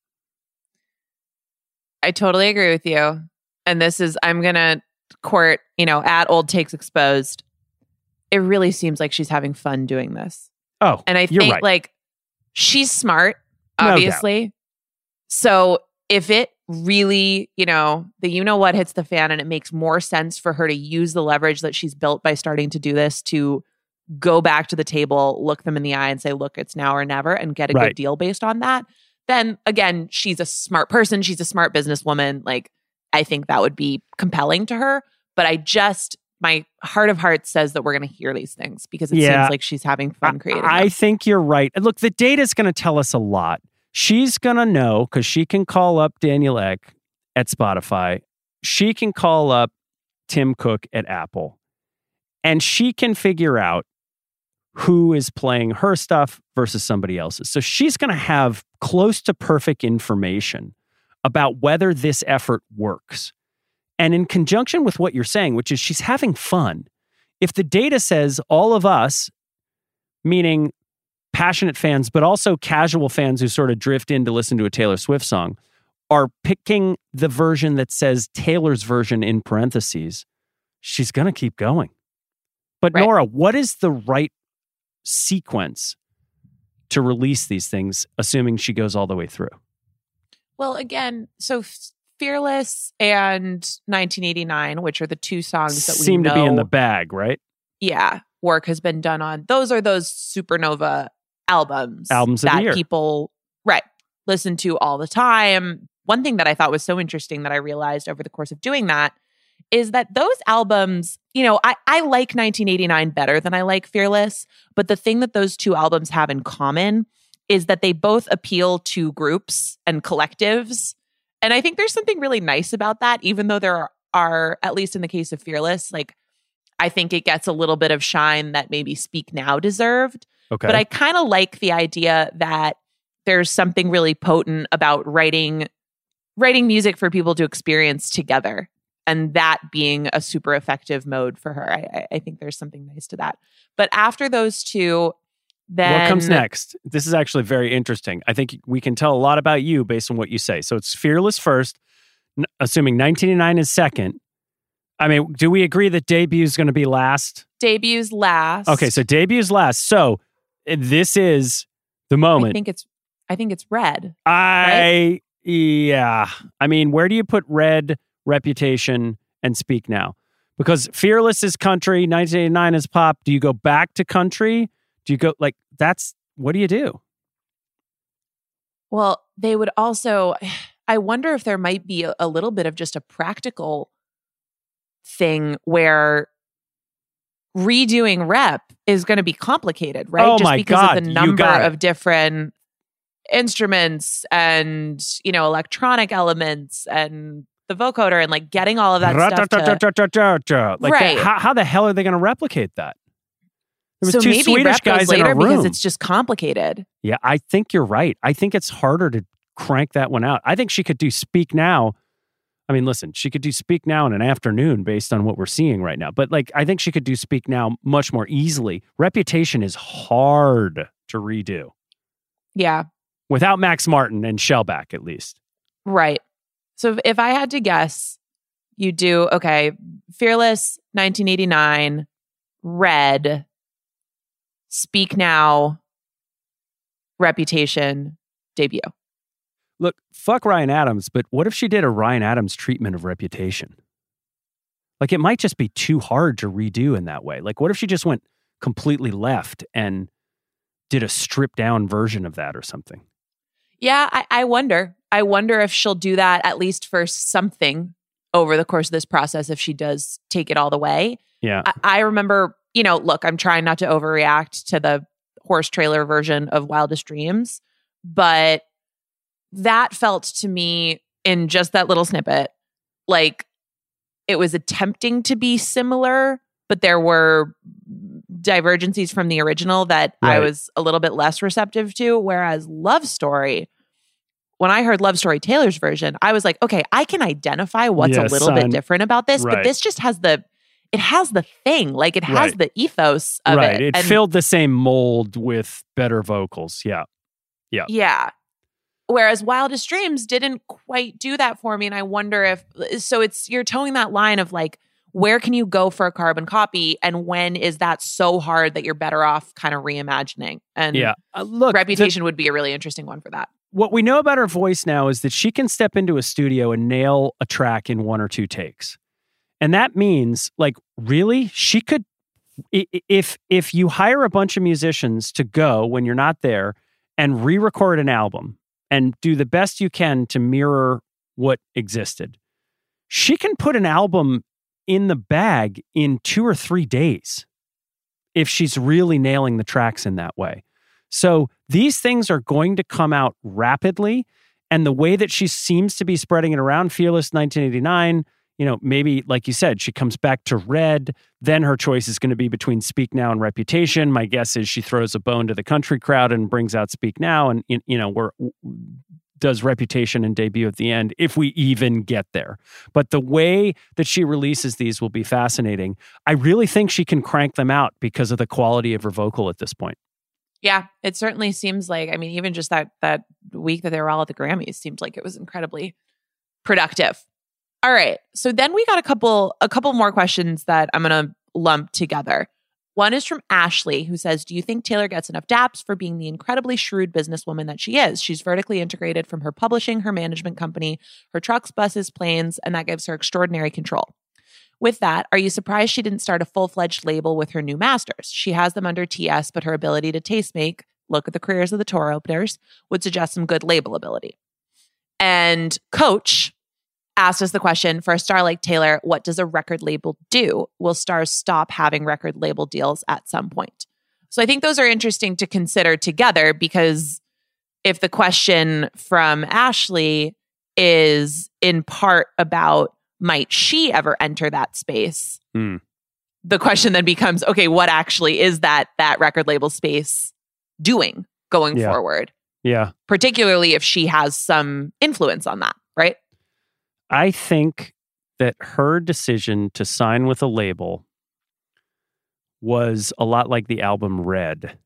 I totally agree with you. And this is, I'm going to court, you know, at Old Takes Exposed. It really seems like she's having fun doing this. Oh, And I you're think right. like she's smart, No obviously. So if it really, you know, the you know what hits the fan and it makes more sense for her to use the leverage that she's built by starting to do this to go back to the table, look them in the eye and say, look, it's now or never, and get a Right. good deal based on that, then again, she's a smart person. She's a smart businesswoman. Like, I think that would be compelling to her. But I just, my heart of hearts says that we're going to hear these things because it Yeah. seems like she's having fun creating I them. think you're right. And look, the data is going to tell us a lot. She's going to know because she can call up Daniel Ek at Spotify. She can call up Tim Cook at Apple. And she can figure out who is playing her stuff versus somebody else's. So she's going to have close to perfect information about whether this effort works. And in conjunction with what you're saying, which is she's having fun, if the data says all of us, meaning passionate fans, but also casual fans who sort of drift in to listen to a Taylor Swift song, are picking the version that says Taylor's version in parentheses, she's going to keep going. But right. Nora, what is the right sequence to release these things, assuming she goes all the way through? Well, again, so Fearless and nineteen eighty-nine, which are the two songs that we seem know, to be in the bag, right? Yeah, work has been done on. Those are those supernova albums. Albums of that the year. People, right, listen to all the time. One thing that I thought was so interesting that I realized over the course of doing that is that those albums, you know, I, I like nineteen eighty-nine better than I like Fearless, but the thing that those two albums have in common is that they both appeal to groups and collectives. And I think there's something really nice about that, even though there are, are, at least in the case of Fearless, like, I think it gets a little bit of shine that maybe Speak Now deserved. Okay. But I kind of like the idea that there's something really potent about writing writing music for people to experience together, and that being a super effective mode for her. I, I think there's something nice to that. But after those two, then what comes next? This is actually very interesting. I think we can tell a lot about you based on what you say. So it's Fearless first, n- assuming nineteen eighty-nine is second. I mean, do we agree that Debut is going to be last? Debu's last. Okay, so Debu's last. So this is the moment. I think it's I think it's Red. I right? yeah. I mean, where do you put Red, Reputation, and Speak Now? Because Fearless is country, nineteen eighty-nine is pop. Do you go back to country? Do you go, like, that's, what do you do? Well, they would also, I wonder if there might be a, a little bit of just a practical thing where redoing Rep is going to be complicated, right? Oh just my because God, of the you number got it. of different instruments and, you know, electronic elements and the vocoder and like getting all of that stuff to, like right. that, how, how the hell are they going to replicate that? There was so two maybe Swedish Rep guys goes later in a room. because it's just complicated. Yeah, I think you're right. I think it's harder to crank that one out. I think she could do Speak Now. I mean, listen, she could do Speak Now in an afternoon based on what we're seeing right now. But like, I think she could do Speak Now much more easily. Reputation is hard to redo. Yeah. Without Max Martin and Shellback, at least. Right. So if, if I had to guess, you do, okay, Fearless, nineteen eighty-nine, Red, Speak Now, Reputation, Debut. Look, fuck Ryan Adams, but what if she did a Ryan Adams treatment of Reputation? Like, it might just be too hard to redo in that way. Like, what if she just went completely left and did a stripped down version of that or something? Yeah, I, I wonder. I wonder if she'll do that at least for something over the course of this process, if she does take it all the way. Yeah. I, I remember, you know, look, I'm trying not to overreact to the horse trailer version of Wildest Dreams, but that felt to me in just that little snippet like it was attempting to be similar, but there were divergencies from the original that right. I was a little bit less receptive to. Whereas Love Story, when I heard Love Story Taylor's version, I was like, okay, I can identify what's yeah, a little son. bit different about this, right. but this just has the, it has the thing, like it has right. the ethos of right. it. It And filled the same mold with better vocals. Yeah. Yeah. Yeah. Whereas Wildest Dreams didn't quite do that for me. And I wonder if, so it's, you're towing that line of like, where can you go for a carbon copy? And when is that so hard that you're better off kind of reimagining? And yeah. Uh, look, Reputation the, would be a really interesting one for that. What we know about her voice now is that she can step into a studio and nail a track in one or two takes. And that means, like, really, she could, if if you hire a bunch of musicians to go when you're not there and re-record an album and do the best you can to mirror what existed, she can put an album in the bag in two or three days if she's really nailing the tracks in that way. So these things are going to come out rapidly. And the way that she seems to be spreading it around, Fearless nineteen eighty-nine, you know, maybe, like you said, she comes back to Red. Then her choice is going to be between Speak Now and Reputation. My guess is she throws a bone to the country crowd and brings out Speak Now. And, you know, we're, does Reputation and Debut at the end, if we even get there. But the way that she releases these will be fascinating. I really think she can crank them out because of the quality of her vocal at this point. Yeah, it certainly seems like, I mean, even just that that week that they were all at the Grammys seemed like it was incredibly productive. All right. So then we got a couple a couple more questions that I'm going to lump together. One is from Ashley, who says, do you think Taylor gets enough daps for being the incredibly shrewd businesswoman that she is? She's vertically integrated from her publishing, her management company, her trucks, buses, planes, and that gives her extraordinary control. With that, are you surprised she didn't start a full-fledged label with her new masters? She has them under T S, but her ability to tastemake, look at the careers of the tour openers, would suggest some good label ability. And Coach asked us the question, for a star like Taylor, what does a record label do? Will stars stop having record label deals at some point? So I think those are interesting to consider together, because if the question from Ashley is in part about might she ever enter that space, mm. the question then becomes, okay, what actually is that that record label space doing going yeah. forward? Yeah. Particularly if she has some influence on that, right? I think that her decision to sign with a label was a lot like the album Red,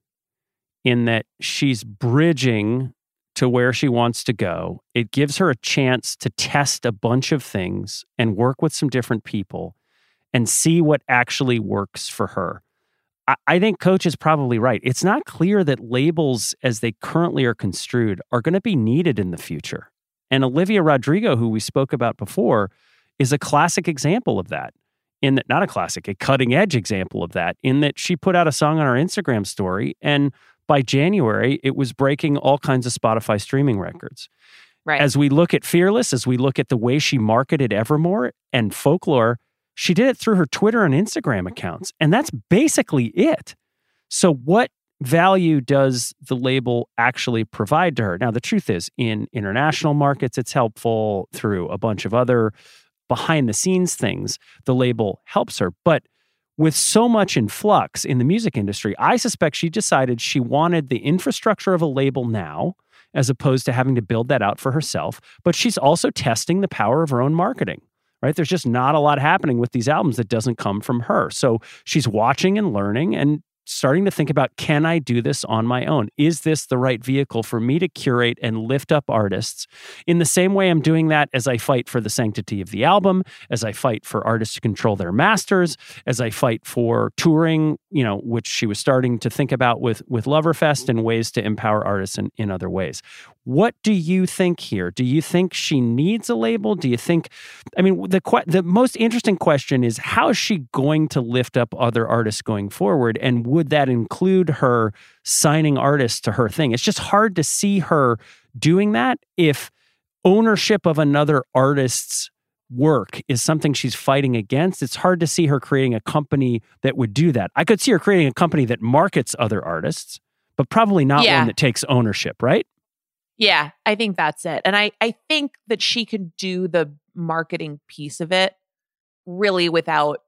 in that she's bridging to where she wants to go. It gives her a chance to test a bunch of things and work with some different people and see what actually works for her. I, I think Coach is probably right. It's not clear that labels, as they currently are construed, are going to be needed in the future. And Olivia Rodrigo, who we spoke about before, is a classic example of that. In that, not a classic, a cutting edge example of that, in that she put out a song on her Instagram story, and by January, it was breaking all kinds of Spotify streaming records. Right. As we look at Fearless, as we look at the way she marketed Evermore and Folklore, she did it through her Twitter and Instagram accounts. And that's basically it. So what value does the label actually provide to her? Now, the truth is, in international markets, it's helpful. Through a bunch of other behind-the-scenes things, the label helps her. But with so much in flux in the music industry, I suspect she decided she wanted the infrastructure of a label now, as opposed to having to build that out for herself. But she's also testing the power of her own marketing, right? There's just not a lot happening with these albums that doesn't come from her. So she's watching and learning and starting to think about, can I do this on my own? Is this the right vehicle for me to curate and lift up artists in the same way I'm doing that as I fight for the sanctity of the album, as I fight for artists to control their masters, as I fight for touring, you know, which she was starting to think about with, with Loverfest, and ways to empower artists in, in other ways. What do you think here? Do you think she needs a label? Do you think, I mean, the the most interesting question is, how is she going to lift up other artists going forward? And would that include her signing artists to her thing? It's just hard to see her doing that if ownership of another artist's work is something she's fighting against. It's hard to see her creating a company that would do that. I could see her creating a company that markets other artists, but probably not yeah. one that takes ownership, right? Yeah, I think that's it. And I, I think that she could do the marketing piece of it really without,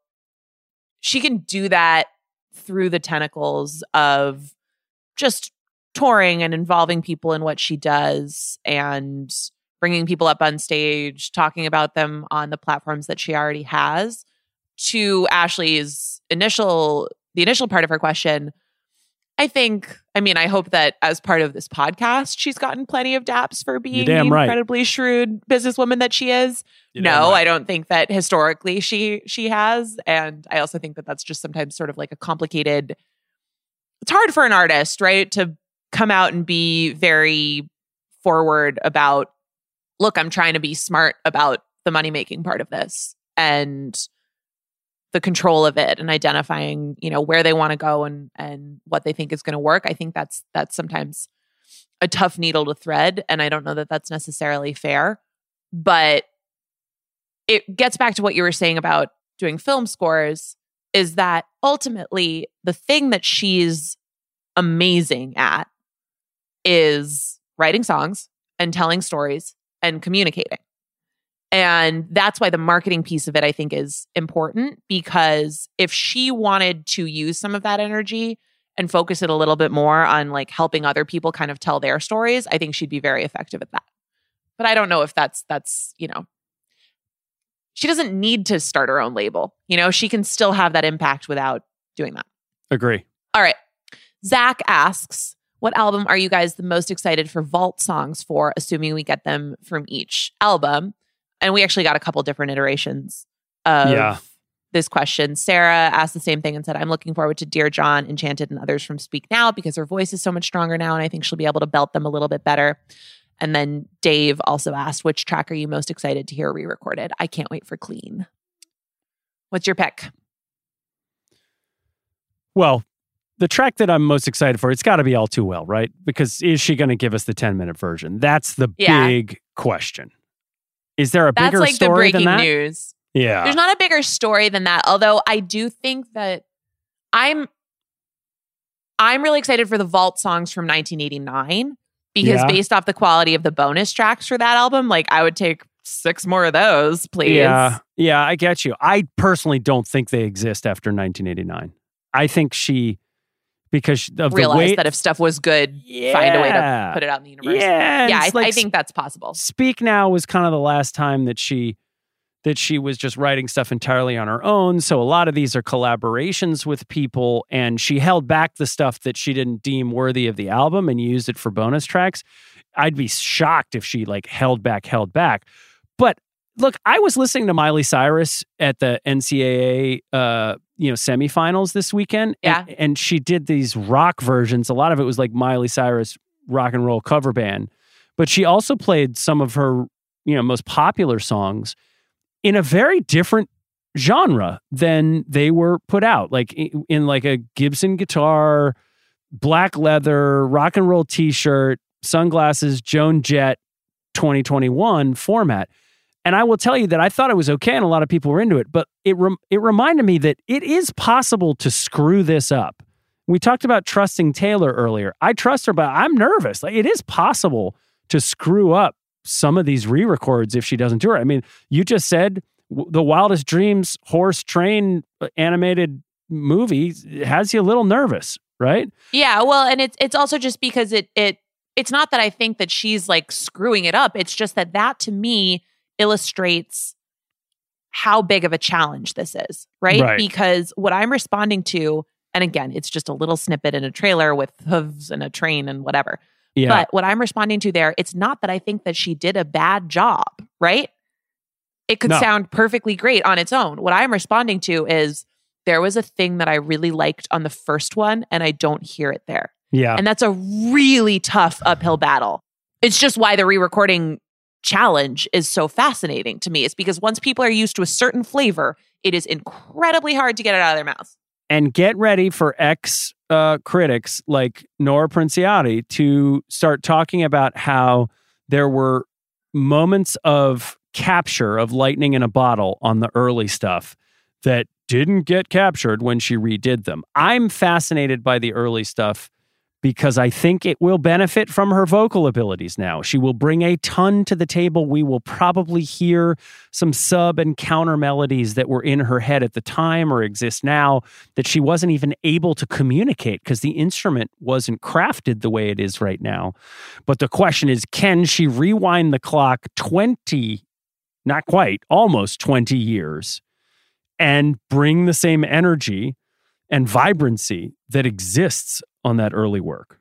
she can do that through the tentacles of just touring and involving people in what she does and bringing people up on stage, talking about them on the platforms that she already has. To Ashley's initial, the initial part of her question, I think, I mean, I hope that as part of this podcast, she's gotten plenty of daps for being the right. incredibly shrewd businesswoman that she is. You're no, right. I don't think that historically she she has. And I also think that that's just sometimes sort of like a complicated, it's hard for an artist, right, to come out and be very forward about, look, I'm trying to be smart about the money-making part of this and the control of it, and identifying, you know, where they want to go and and what they think is going to work. I think that's that's sometimes a tough needle to thread, and I don't know that that's necessarily fair. But it gets back to what you were saying about doing film scores, is that ultimately the thing that she's amazing at is writing songs and telling stories and communicating. And that's why the marketing piece of it, I think, is important, because if she wanted to use some of that energy and focus it a little bit more on like helping other people kind of tell their stories, I think she'd be very effective at that. But I don't know if that's, that's, you know, she doesn't need to start her own label. You know, she can still have that impact without doing that. Agree. All right. Zach asks, what album are you guys the most excited for vault songs for, assuming we get them from each album? And we actually got a couple different iterations of Yeah. this question. Sarah asked the same thing and said, I'm looking forward to Dear John, Enchanted, and others from Speak Now because her voice is so much stronger now, and I think she'll be able to belt them a little bit better. And then Dave also asked, which track are you most excited to hear re-recorded? I can't wait for Clean. What's your pick? Well, the track that I'm most excited for, it's got to be All Too Well, right? Because is she going to give us the ten-minute version? That's the Yeah. big question. Is there a That's bigger like the story breaking than that? news. Yeah. There's not a bigger story than that. Although I do think that I'm I'm really excited for the vault songs from nineteen eighty-nine because Yeah. based off the quality of the bonus tracks for that album, like I would take six more of those, please. Yeah. Yeah, I get you. I personally don't think they exist after nineteen eighty-nine. I think she, because of Realize the way, that if stuff was good, find a way to Yeah. put it out in the universe. Yeah, yeah, I, it's like I think that's possible. Speak Now was kind of the last time that she that she was just writing stuff entirely on her own. So a lot of these are collaborations with people, and she held back the stuff that she didn't deem worthy of the album and used it for bonus tracks. I'd be shocked if she like held back, held back. But look, I was listening to Miley Cyrus at the N C double A uh, you know, semifinals this weekend. Yeah. And, and she did these rock versions. A lot of it was like Miley Cyrus rock and roll cover band. But she also played some of her, you know, most popular songs in a very different genre than they were put out. Like in, in like a Gibson guitar, black leather, rock and roll t-shirt, sunglasses, Joan Jett twenty twenty-one format. And I will tell you that I thought it was okay and a lot of people were into it, but it rem- it reminded me that it is possible to screw this up. We talked about trusting Taylor earlier. I trust her, but I'm nervous. Like, it is possible to screw up some of these re-records if she doesn't do it. I mean, you just said w- the Wildest Dreams horse train animated movie has you a little nervous, right? Yeah, well, and it's it's also just because it it it's not that I think that she's like screwing it up. It's just that that to me illustrates how big of a challenge this is, right? Right. Because what I'm responding to, and again, it's just a little snippet in a trailer with hooves and a train and whatever. Yeah. But what I'm responding to there, it's not that I think that she did a bad job, right? It could No. sound perfectly great on its own. What I'm responding to is there was a thing that I really liked on the first one, and I don't hear it there. Yeah. And that's a really tough uphill battle. It's just why the re-recording challenge is so fascinating to me. It's because once people are used to a certain flavor, it is incredibly hard to get it out of their mouths. And get ready for ex uh, critics like Nora Princiati to start talking about how there were moments of capture of lightning in a bottle on the early stuff that didn't get captured when she redid them. I'm fascinated by the early stuff because I think it will benefit from her vocal abilities now. She will bring a ton to the table. We will probably hear some sub and counter melodies that were in her head at the time or exist now that she wasn't even able to communicate because the instrument wasn't crafted the way it is right now. But the question is, can she rewind the clock twenty, not quite, almost twenty years and bring the same energy and vibrancy that exists on that early work?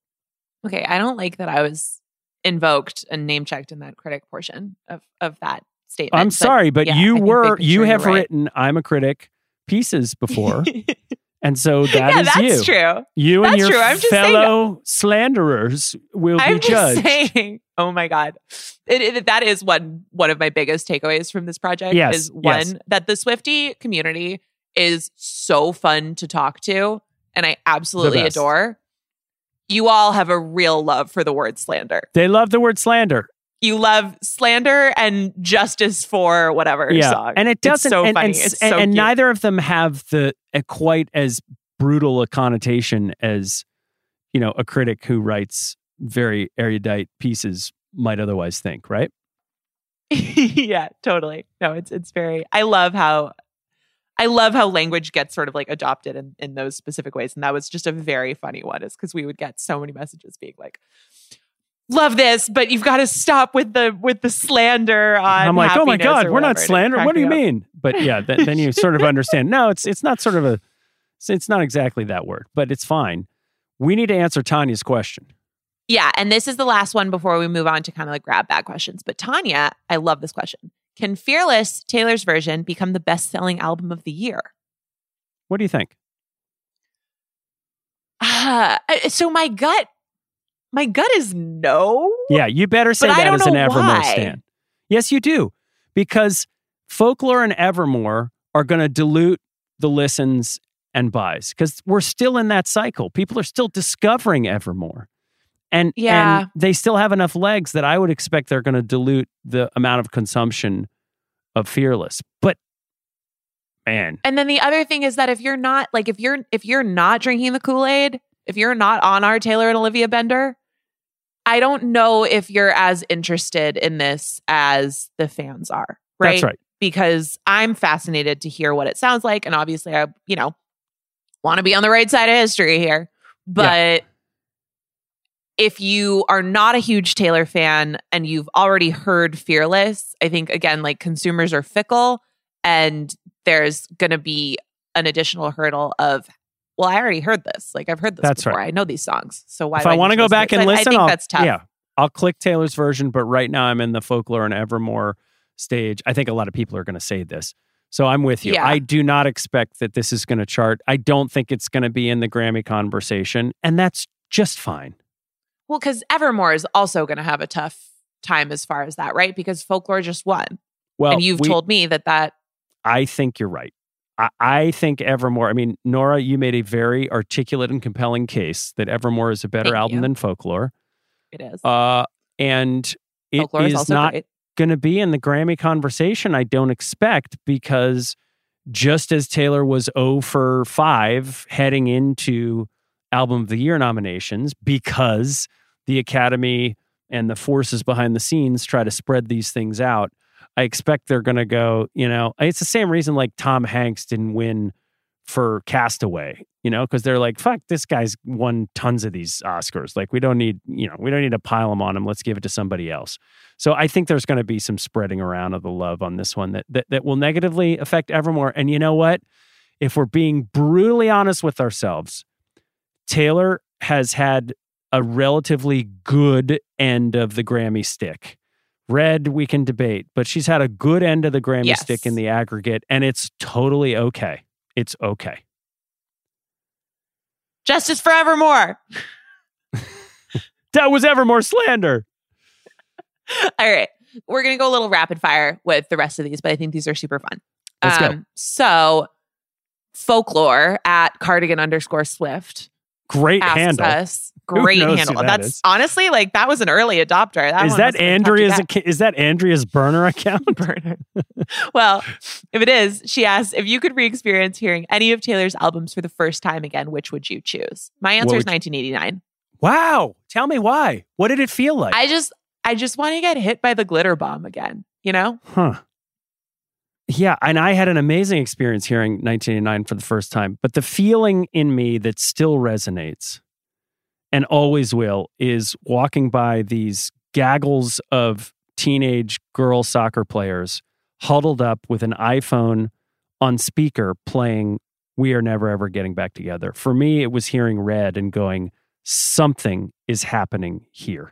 Okay, I don't like that I was invoked and name checked in that critic portion of, of that statement. I'm sorry, but yeah, you I think were, big you picture, have you're right. written I'm a Critic pieces before. And so that yeah, is that's you. true. You and That's your true. I'm just saying fellow slanderers will I'm be just judged. saying, oh my God. It, it, that is one, one of my biggest takeaways from this project Yes, is one, yes. that the Swiftie community is so fun to talk to and I absolutely best. adore. You all have a real love for the word slander. They love the word slander. You love slander and justice for whatever Yeah. song. And it doesn't, It's so and, funny. and, it's and, so and cute. neither of them have the a quite as brutal a connotation as, you know, a critic who writes very erudite pieces might otherwise think, right? Yeah, totally. No, it's it's very I love how I love how language gets sort of like adopted in, in those specific ways. And that was just a very funny one, is because we would get so many messages being like, love this, but you've got to stop with the with the slander on I'm like, oh my happiness God, or we're not whatever." And it slander. cracked What do you me up. mean? But yeah, th- then you sort of understand. No, it's it's not sort of a, it's not exactly that word, but it's fine. we need to answer Tanya's question. Yeah, and this is the last one before we move on to kind of like grab bag questions. But Tanya, I love this question. Can Fearless, Taylor's version, become the best-selling album of the year? What do you think? Uh, so my gut, my gut is no. Yeah, you better say But I that don't as an know Evermore why. stan. Yes, you do. Because Folklore and Evermore are going to dilute the listens and buys because we're still in that cycle. People are still discovering Evermore. And, Yeah. and they still have enough legs that I would expect they're going to dilute the amount of consumption of Fearless. But man, And then the other thing is that if you're not like if you're if you're not drinking the Kool-Aid, if you're not on our Taylor and Olivia Bender, I don't know if you're as interested in this as the fans are. Right? that's right. Because I'm fascinated to hear what it sounds like. And obviously I, you know, want to be on the right side of history here. But if you are not a huge Taylor fan and you've already heard Fearless, I think, again, like consumers are fickle and there's going to be an additional hurdle of, well, I already heard this. Like I've heard this That's before. right. I know these songs. So why If do I need want to go back it? and So I- listen, I think I'll, that's tough. Yeah, I'll click Taylor's version. But right now I'm in the Folklore and Evermore stage. I think a lot of people are going to say this. So I'm with you. Yeah. I do not expect that this is going to chart. I don't think it's going to be in the Grammy conversation. And that's just fine. Well, because Evermore is also going to have a tough time as far as that, right? Because Folklore just won. Well, and you've we- told me that that, I think you're right. I, I think Evermore, I mean, Nora, you made a very articulate and compelling case that Evermore is a better Thank album you. than Folklore. it is. Uh, and it Folklore is is also not great. going to be in the Grammy conversation, I don't expect, because just as Taylor was oh for five heading into Album of the Year nominations, because the Academy and the forces behind the scenes try to spread these things out, I expect they're going to go, you know, it's the same reason like Tom Hanks didn't win for Castaway, you know, because they're like, fuck, this guy's won tons of these Oscars. Like, we don't need, you know, we don't need to pile them on him. Let's give it to somebody else. So I think there's going to be some spreading around of the love on this one that, that that will negatively affect Evermore. And you know what? If we're being brutally honest with ourselves, Taylor has had a relatively good end of the Grammy stick. Red, we can debate, but she's had a good end of the Grammy Yes. stick in the aggregate, and it's totally okay. It's okay. Justice for Evermore. That was Evermore slander. All right. We're going to go a little rapid fire with the rest of these, but I think these are super fun. Let's go. So, Folklore at cardigan underscore Swift Great asks handle. us. Who Great knows who handle. that That's is? honestly like that was an early adopter. That Is one that must have been tough to Andrea's? get. Is that Andrea's burner account? Burner. Well, if it is, she asks, if you could re-experience hearing any of Taylor's albums for the first time again, which would you choose? My answer What is would you- nineteen eighty-nine. Wow. Tell me why. What did it feel like? I just, I just want to get hit by the glitter bomb again. You know? Huh. Yeah, and I had an amazing experience hearing nineteen eighty-nine for the first time. But the feeling in me that still resonates and always will is walking by these gaggles of teenage girl soccer players huddled up with an iPhone on speaker playing We Are Never Ever Getting Back Together. For me, it was hearing Red and going, something is happening here.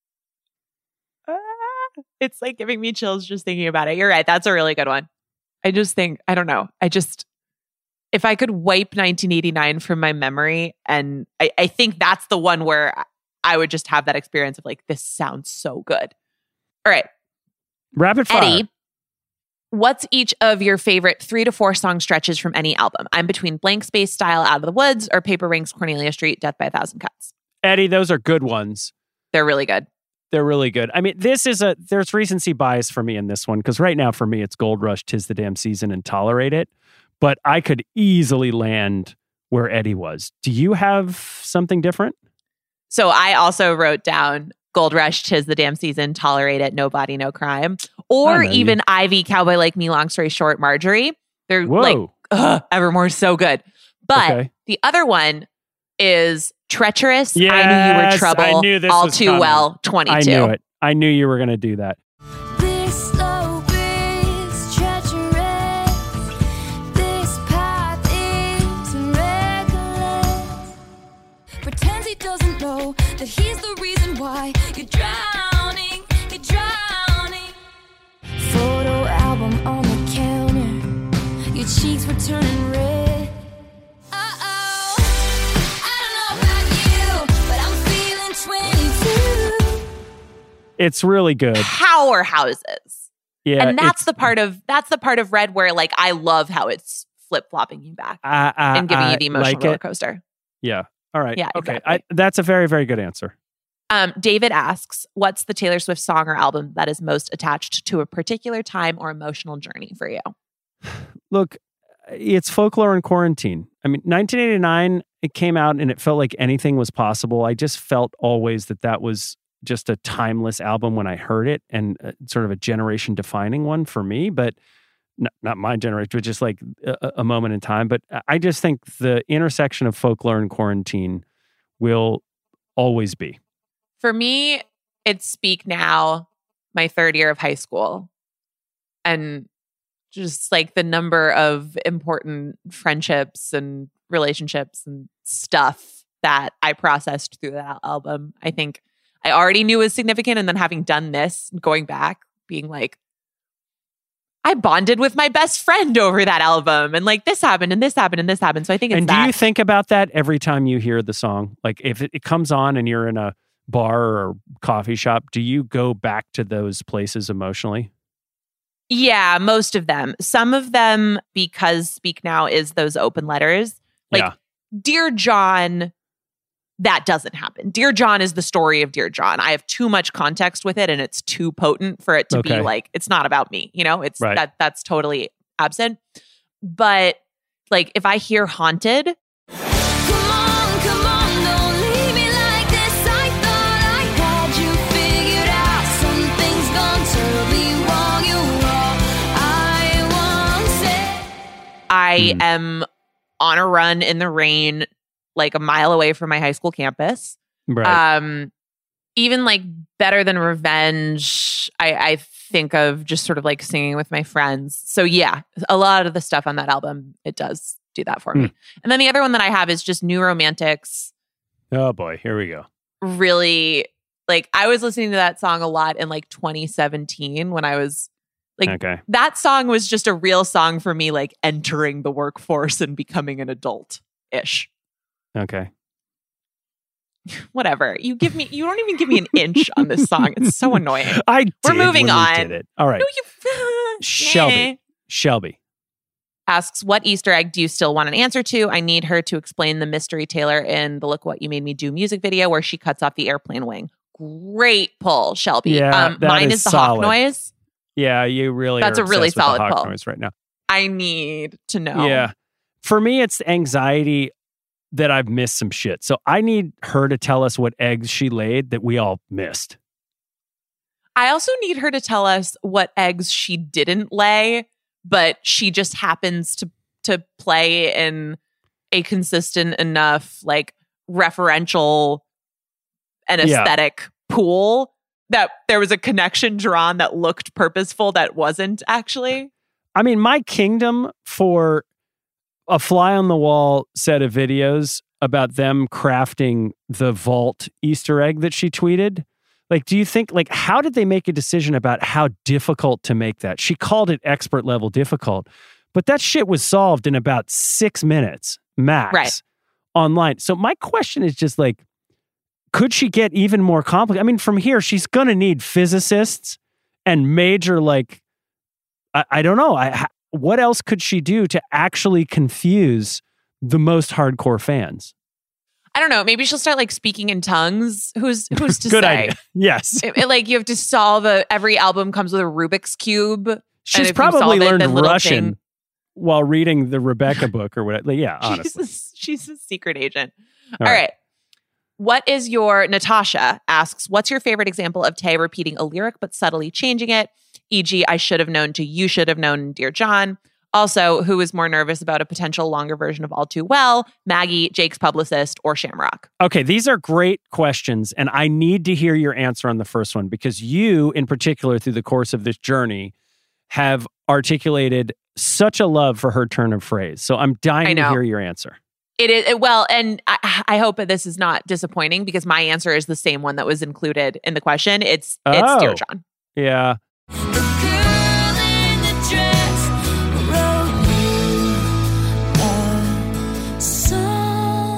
Ah, it's like giving me chills just thinking about it. You're right. That's a really good one. I just think, I don't know. I just, if I could wipe nineteen eighty-nine from my memory, and I, I think that's the one where I would just have that experience of like, this sounds so good. All right. Rapid fire. Eddie, what's each of your favorite three to four song stretches from any album? I'm between Blank Space Style, Out of the Woods, or Paper Rings, Cornelia Street, Death by a Thousand Cuts. Eddie, those are good ones. They're really good. They're really good. I mean, this is a, there's recency bias for me in this one, because right now for me, it's Gold Rush, 'Tis the Damn Season, and Tolerate It. But I could easily land where Eddie was. Do you have something different? So I also wrote down Gold Rush, 'Tis the Damn Season, Tolerate It, No Body, No Crime, or I know even Ivy, Cowboy Like Me, Long Story Short, Marjorie. They're Whoa. like, ugh, Evermore's so good. But Okay. the other one is Treacherous, I Knew You Yes, Were Trouble, I knew this All was Too coming. Well, twenty-two. I knew it. I knew you were going to do that. This slope is treacherous. This path is reckless. Pretend It's really good. Powerhouses. Yeah, and that's it's- the part of that's the part of Red where like I love how it's flip-flopping you back I, I, and giving I you the emotional like roller it. coaster. Yeah. All right. Yeah, Okay. exactly. I, that's a very, very good answer. Um, David asks, what's the Taylor Swift song or album that is most attached to a particular time or emotional journey for you? Look, it's Folklore in Quarantine. I mean, nineteen eighty-nine, it came out and it felt like anything was possible. I just felt always that that was just a timeless album when I heard it, and uh, sort of a generation defining one for me, but not, not my generation, but just like a, a moment in time. But I just think the intersection of Folklore and Quarantine will always be. For me, it's Speak Now, my third year of high school. And just like the number of important friendships and relationships and stuff that I processed through that album, I think I already knew was significant. And then having done this, going back, being like, I bonded with my best friend over that album. And like this happened and this happened and this happened. So I think it's And do that. you think about that every time you hear the song? Like if it, it comes on and you're in a bar or coffee shop, do you go back to those places emotionally? Yeah, most of them. Some of them, because Speak Now is those open letters. Like, Yeah. Dear John, that doesn't happen. Dear John is the story of Dear John. I have too much context with it and it's too potent for it to Okay. be like, it's not about me. You know, it's Right. that that's totally absent. But like, if I hear Haunted, Come on, come on, don't leave me like this. I thought I had you figured out. Something's gone terribly wrong. You're all I wanted. I Hmm. am on a run in the rain, like a mile away from my high school campus. Right. Um, even like Better Than Revenge, I, I think of just sort of like singing with my friends. So yeah, a lot of the stuff on that album, it does do that for Hmm. me. And then the other one that I have is just New Romantics. oh boy, here we go. Really, like I was listening to that song a lot in like twenty seventeen when I was like, Okay. that song was just a real song for me, like entering the workforce and becoming an adult-ish. Okay. Whatever. You give me, you don't even give me an inch on this song. It's so annoying. I We're did moving when we on. did it. All right. No, you, Shelby. Shelby. asks, what Easter egg do you still want an answer to? I need her to explain the mystery Taylor in the Look What You Made Me Do music video where she cuts off the airplane wing. Great pull, Shelby. Yeah, um, that mine is is the solid. hawk noise. Yeah, you really That's are a really obsessed with the solid hawk pull. noise right now. I need to know. Yeah. For me, it's anxiety that I've missed some shit. So I need her to tell us what eggs she laid that we all missed. I also need her to tell us what eggs she didn't lay, but she just happens to to play in a consistent enough, like referential and Yeah. aesthetic pool that there was a connection drawn that looked purposeful that wasn't actually. I mean, my kingdom for a fly on the wall set of videos about them crafting the vault Easter egg that she tweeted. Like, do you think, like, how did they make a decision about how difficult to make that? She called it expert level difficult, but that shit was solved in about six minutes max Right. online. So my question is just like, could she get even more complicated? I mean, from here, she's going to need physicists and major, like, I, I don't know. I, what else could she do to actually confuse the most hardcore fans? I don't know. Maybe she'll start like speaking in tongues. Who's who's to Good say? idea. Yes. It- it, like you have to solve a every album comes with a Rubik's cube. and She's if you probably solve it, learned then little Russian thing- while reading the Rebecca book or whatever. Yeah, honestly. She's a, she's a secret agent. All All right. right. What is your, Natasha asks, what's your favorite example of Tay repeating a lyric but subtly changing it? for example, I should have known to you should have known, Dear John. Also, who is more nervous about a potential longer version of All Too Well, Maggie, Jake's publicist, or Shamrock? Okay, these are great questions, and I need to hear your answer on the first one because you, in particular, through the course of this journey, have articulated such a love for her turn of phrase. So I'm I dying to know. hear your answer. It is, it- well, and I, I hope that this is not disappointing because my answer is the same one that was included in the question. It's, it's Dear Oh. John. Yeah. The girl in the dress wrote you a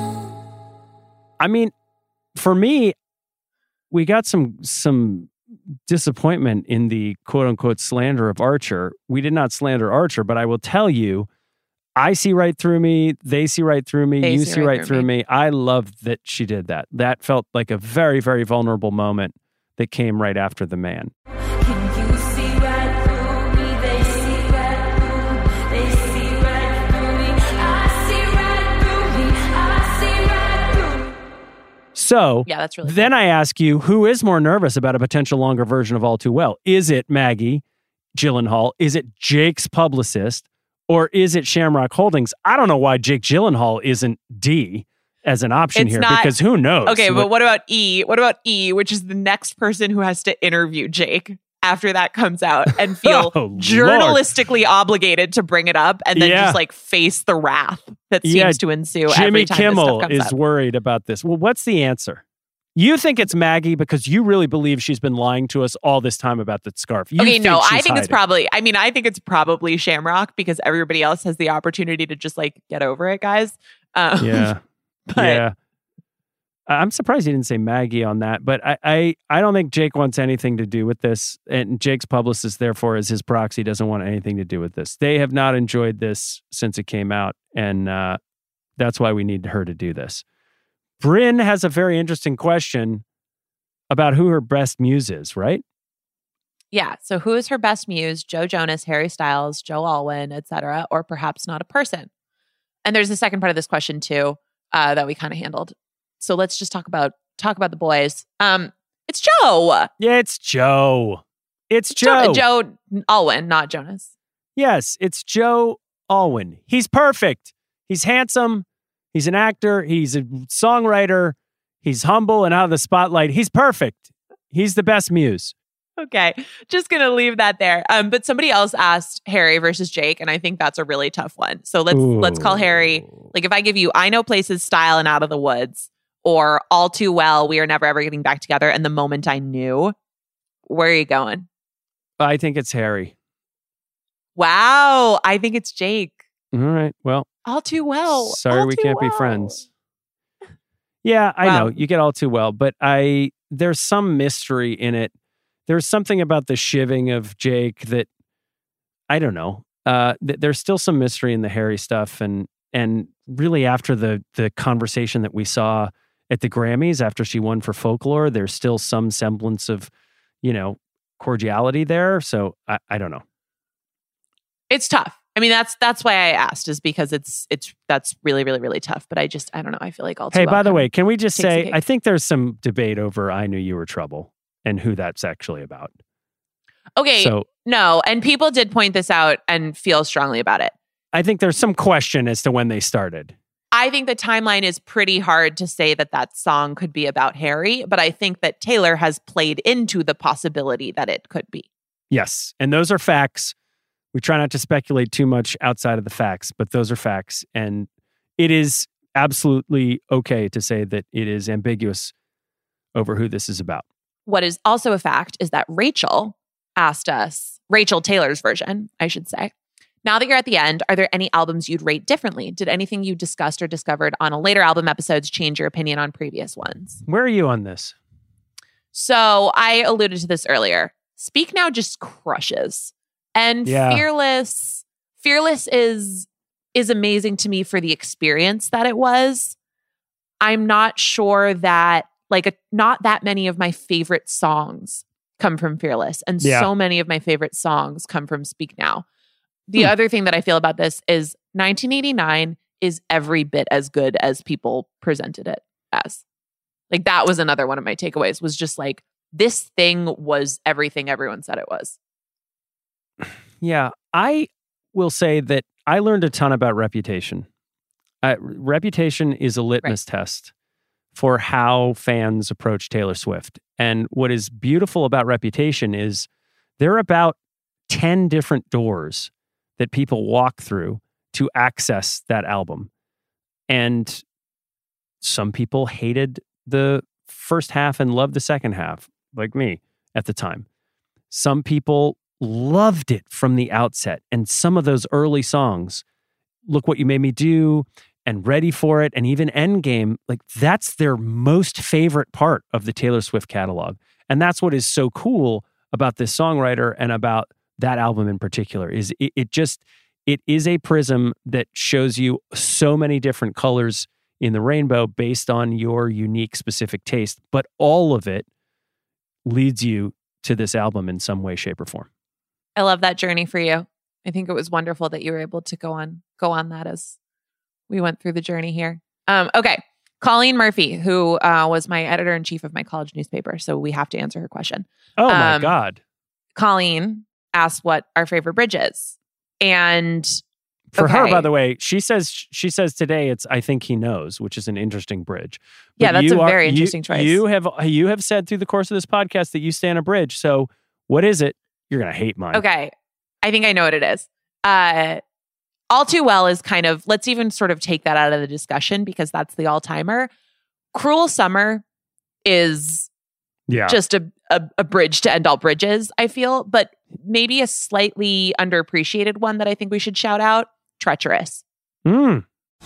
song. I mean, for me, we got some some disappointment in the quote unquote slander of Archer. We did not slander Archer, but I will tell you, I see right through me. They see right through me. They you see see right right, through through me. me. I loved that she did that. That felt like a very, very vulnerable moment that came right after The Man. Can you see right through me? They see right through. They see right through me. I see right through me. I see right through me. So Yeah, that's really then I ask you, who is more nervous about a potential longer version of All Too Well? Is it Maggie Gyllenhaal? Is it Jake's publicist? Or is it Shamrock Holdings? I don't know why Jake Gyllenhaal isn't D as an option It's here, not- because who knows? Okay, but what about E? What about E, which is the next person who has to interview Jake after that comes out and feel Oh, Lord. journalistically obligated to bring it up and then Yeah. just like face the wrath that seems Yeah, to ensue Jimmy every time Kimmel this stuff comes is up. worried about this. Well, what's the answer? You think it's Maggie because you really believe she's been lying to us all this time about that scarf. You Okay, think no, I she's think it's hiding. probably, I mean, I think it's probably Shamrock because everybody else has the opportunity to just like get over it, guys. Um, Yeah. but yeah. I'm surprised he didn't say Maggie on that, but I, I, I don't think Jake wants anything to do with this. And Jake's publicist, therefore, as his proxy, doesn't want anything to do with this. They have not enjoyed this since it came out. And uh, that's why we need her to do this. Bryn has a very interesting question about who her best muse is, right? yeah, so who is her best muse? Joe Jonas, Harry Styles, Joe Alwyn, et cetera, or perhaps not a person? And there's a second part of this question too uh, that we kind of handled. So let's just talk about talk about the boys. Um, it's Joe. Yeah, it's Joe. It's Joe. Joe, Joe Alwyn, not Jonas. Yes, it's Joe Alwyn. He's perfect. He's handsome. He's an actor. He's a songwriter. He's humble and out of the spotlight. He's perfect. He's the best muse. Okay, just gonna leave that there. Um, but somebody else asked Harry versus Jake, and I think that's a really tough one. So let's let's call Harry. Like if I give you I Know Places, Style, and Out of the Woods, or All Too Well, We Are Never Ever Getting Back Together, and The Moment I Knew, where are you going? I think it's Harry. Wow, I think it's Jake. All right. Well, All Too Well. sorry All we Too can't be Well. friends. Yeah, I Wow. know. You get All Too Well, but I there's some mystery in it. There's something about the shivving of Jake that I don't know. Uh, th- there's still some mystery in the Harry stuff, and and really after the the conversation that we saw at the Grammys after she won for Folklore, there's still some semblance of, you know, cordiality there. So I, I don't know. It's tough. I mean, that's that's why I asked, is because it's it's that's really really really tough. But I just I don't know. I feel like All Too Hey, Well by the kinda way, can we just takes the say cake. I think there's some debate over "I Knew You Were Trouble" and who that's actually about. Okay, So no, and people did point this out and feel strongly about it. I think there's some question as to when they started. I think the timeline is pretty hard to say that that song could be about Harry, but I think that Taylor has played into the possibility that it could be. Yes, and those are facts. We try not to speculate too much outside of the facts, but those are facts, and it is absolutely okay to say that it is ambiguous over who this is about. What is also a fact is that Rachel asked us, Rachel Taylor's version, I should say, now that you're at the end, are there any albums you'd rate differently? Did anything you discussed or discovered on a later album episodes change your opinion on previous ones? Where are you on this? So I alluded to this earlier. Speak Now just crushes. And Yeah. Fearless, Fearless is is amazing to me for the experience that it was. I'm not sure that like a, not that many of my favorite songs come from Fearless, and Yeah. so many of my favorite songs come from Speak Now. The Hmm. other thing that I feel about this is nineteen eighty-nine is every bit as good as people presented it as. Like that was another one of my takeaways, was just like, this thing was everything everyone said it was. Yeah, I will say that I learned a ton about Reputation. Uh, Reputation is a litmus test for how fans approach Taylor Swift. And what is beautiful about Reputation is there are about ten different doors that people walk through to access that album. And some people hated the first half and loved the second half, like me at the time. Some people loved it from the outset. And some of those early songs, Look What You Made Me Do and Ready for It and even Endgame, like that's their most favorite part of the Taylor Swift catalog. And that's what is so cool about this songwriter and about that album in particular, is it, it just, it is a prism that shows you so many different colors in the rainbow based on your unique specific taste, but all of it leads you to this album in some way, shape, or form. I love that journey for you. I think it was wonderful that you were able to go on go on that as we went through the journey here. Um, okay. Colleen Murphy, who uh, was my editor-in-chief of my college newspaper, so we have to answer her question. Oh my Um, God. Colleen asked what our favorite bridge is. And For her, okay. by the way, she says she says today it's "I Think He Knows," which is an interesting bridge. But Yeah, that's you a are- very you- interesting choice. You have you have said through the course of this podcast that you stand a bridge. So what is it? You're gonna hate mine. Okay. I think I know what it is. Uh, All Too Well is kind of, let's even sort of take that out of the discussion because that's the all-timer. Cruel Summer is Yeah. just a, a, a bridge to end all bridges, I feel, but maybe a slightly underappreciated one that I think we should shout out, Treacherous. Mm.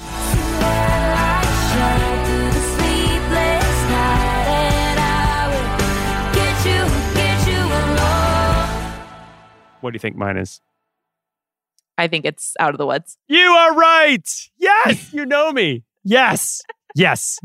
What do you think mine is? I think it's Out of the Woods. You are right. Yes, you know me. Yes. Yes.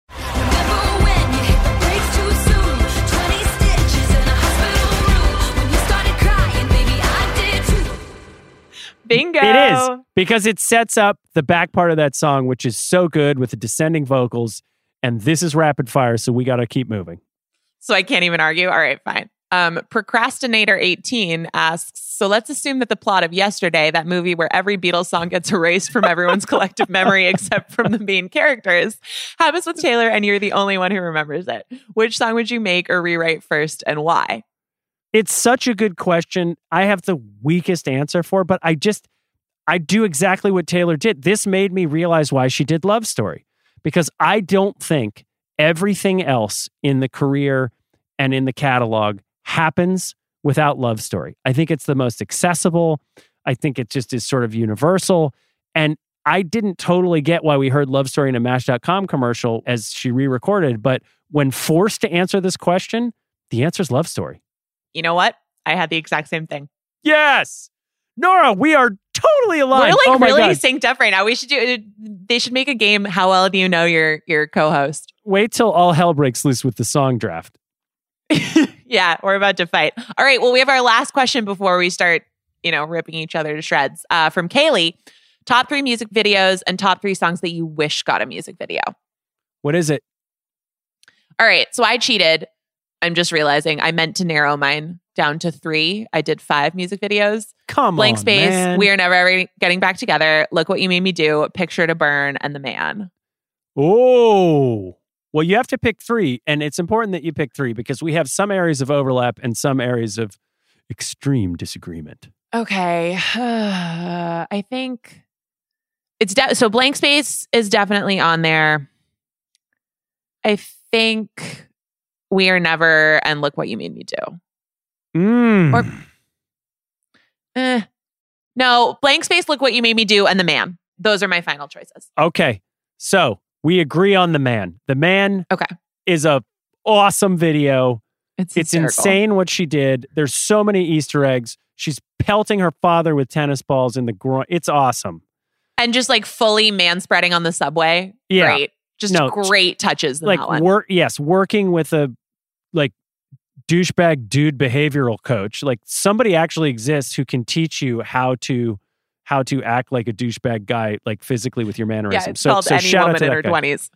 Bingo. It is, because it sets up the back part of that song, which is so good with the descending vocals. And this is rapid fire, so we got to keep moving. So I can't even argue. All right, fine. Um, Procrastinator eighteen asks, so let's assume that the plot of Yesterday, that movie where every Beatles song gets erased from everyone's collective memory except from the main characters, happens with Taylor and you're the only one who remembers it. Which song would you make or rewrite first and why? It's such a good question. I have the weakest answer for, but I just, I do exactly what Taylor did. This made me realize why she did Love Story, because I don't think everything else in the career and in the catalog happens without Love Story. I think it's the most accessible. I think it just is sort of universal. And I didn't totally get why we heard Love Story in a Mash dot com commercial as she re-recorded, but when forced to answer this question, the answer is Love Story. You know what? I had the exact same thing. Yes. Nora, we are totally aligned. We're like oh my really God. synced up right now. We should do. They should make a game. How well do you know your your co-host? Wait till all hell breaks loose with the song draft. Yeah, we're about to fight. All right. Well, we have our last question before we start, you know, ripping each other to shreds. Uh, from Kaylee, top three music videos and top three songs that you wish got a music video. What is it? All right. So I cheated. I'm just realizing I meant to narrow mine down to three. I did five music videos. Come Blank on, Space, man. We Are Never Ever Getting Back Together, Look What You Made Me Do, Picture to Burn, and The Man. Oh. Well, you have to pick three, and it's important that you pick three because we have some areas of overlap and some areas of extreme disagreement. Okay. I think it's de- so Blank Space is definitely on there. I think We Are Never and Look What You Made Me Do. Mm. Or eh. No, Blank Space, Look What You Made Me Do, and The Man. Those are my final choices. Okay. So we agree on The Man. The Man Okay. is a awesome video. It's, It's hysterical. insane what she did. There's so many Easter eggs. She's pelting her father with tennis balls in the groin. It's awesome. And just like fully man spreading on the subway. Yeah. Great. Just No, great touches in like that one. work, yes, working with a like douchebag dude behavioral coach. Like somebody actually exists who can teach you how to how to act like a douchebag guy, like physically with your yeah, mannerisms. it's so, called so Any shout out Woman to in that Her guy. twenties.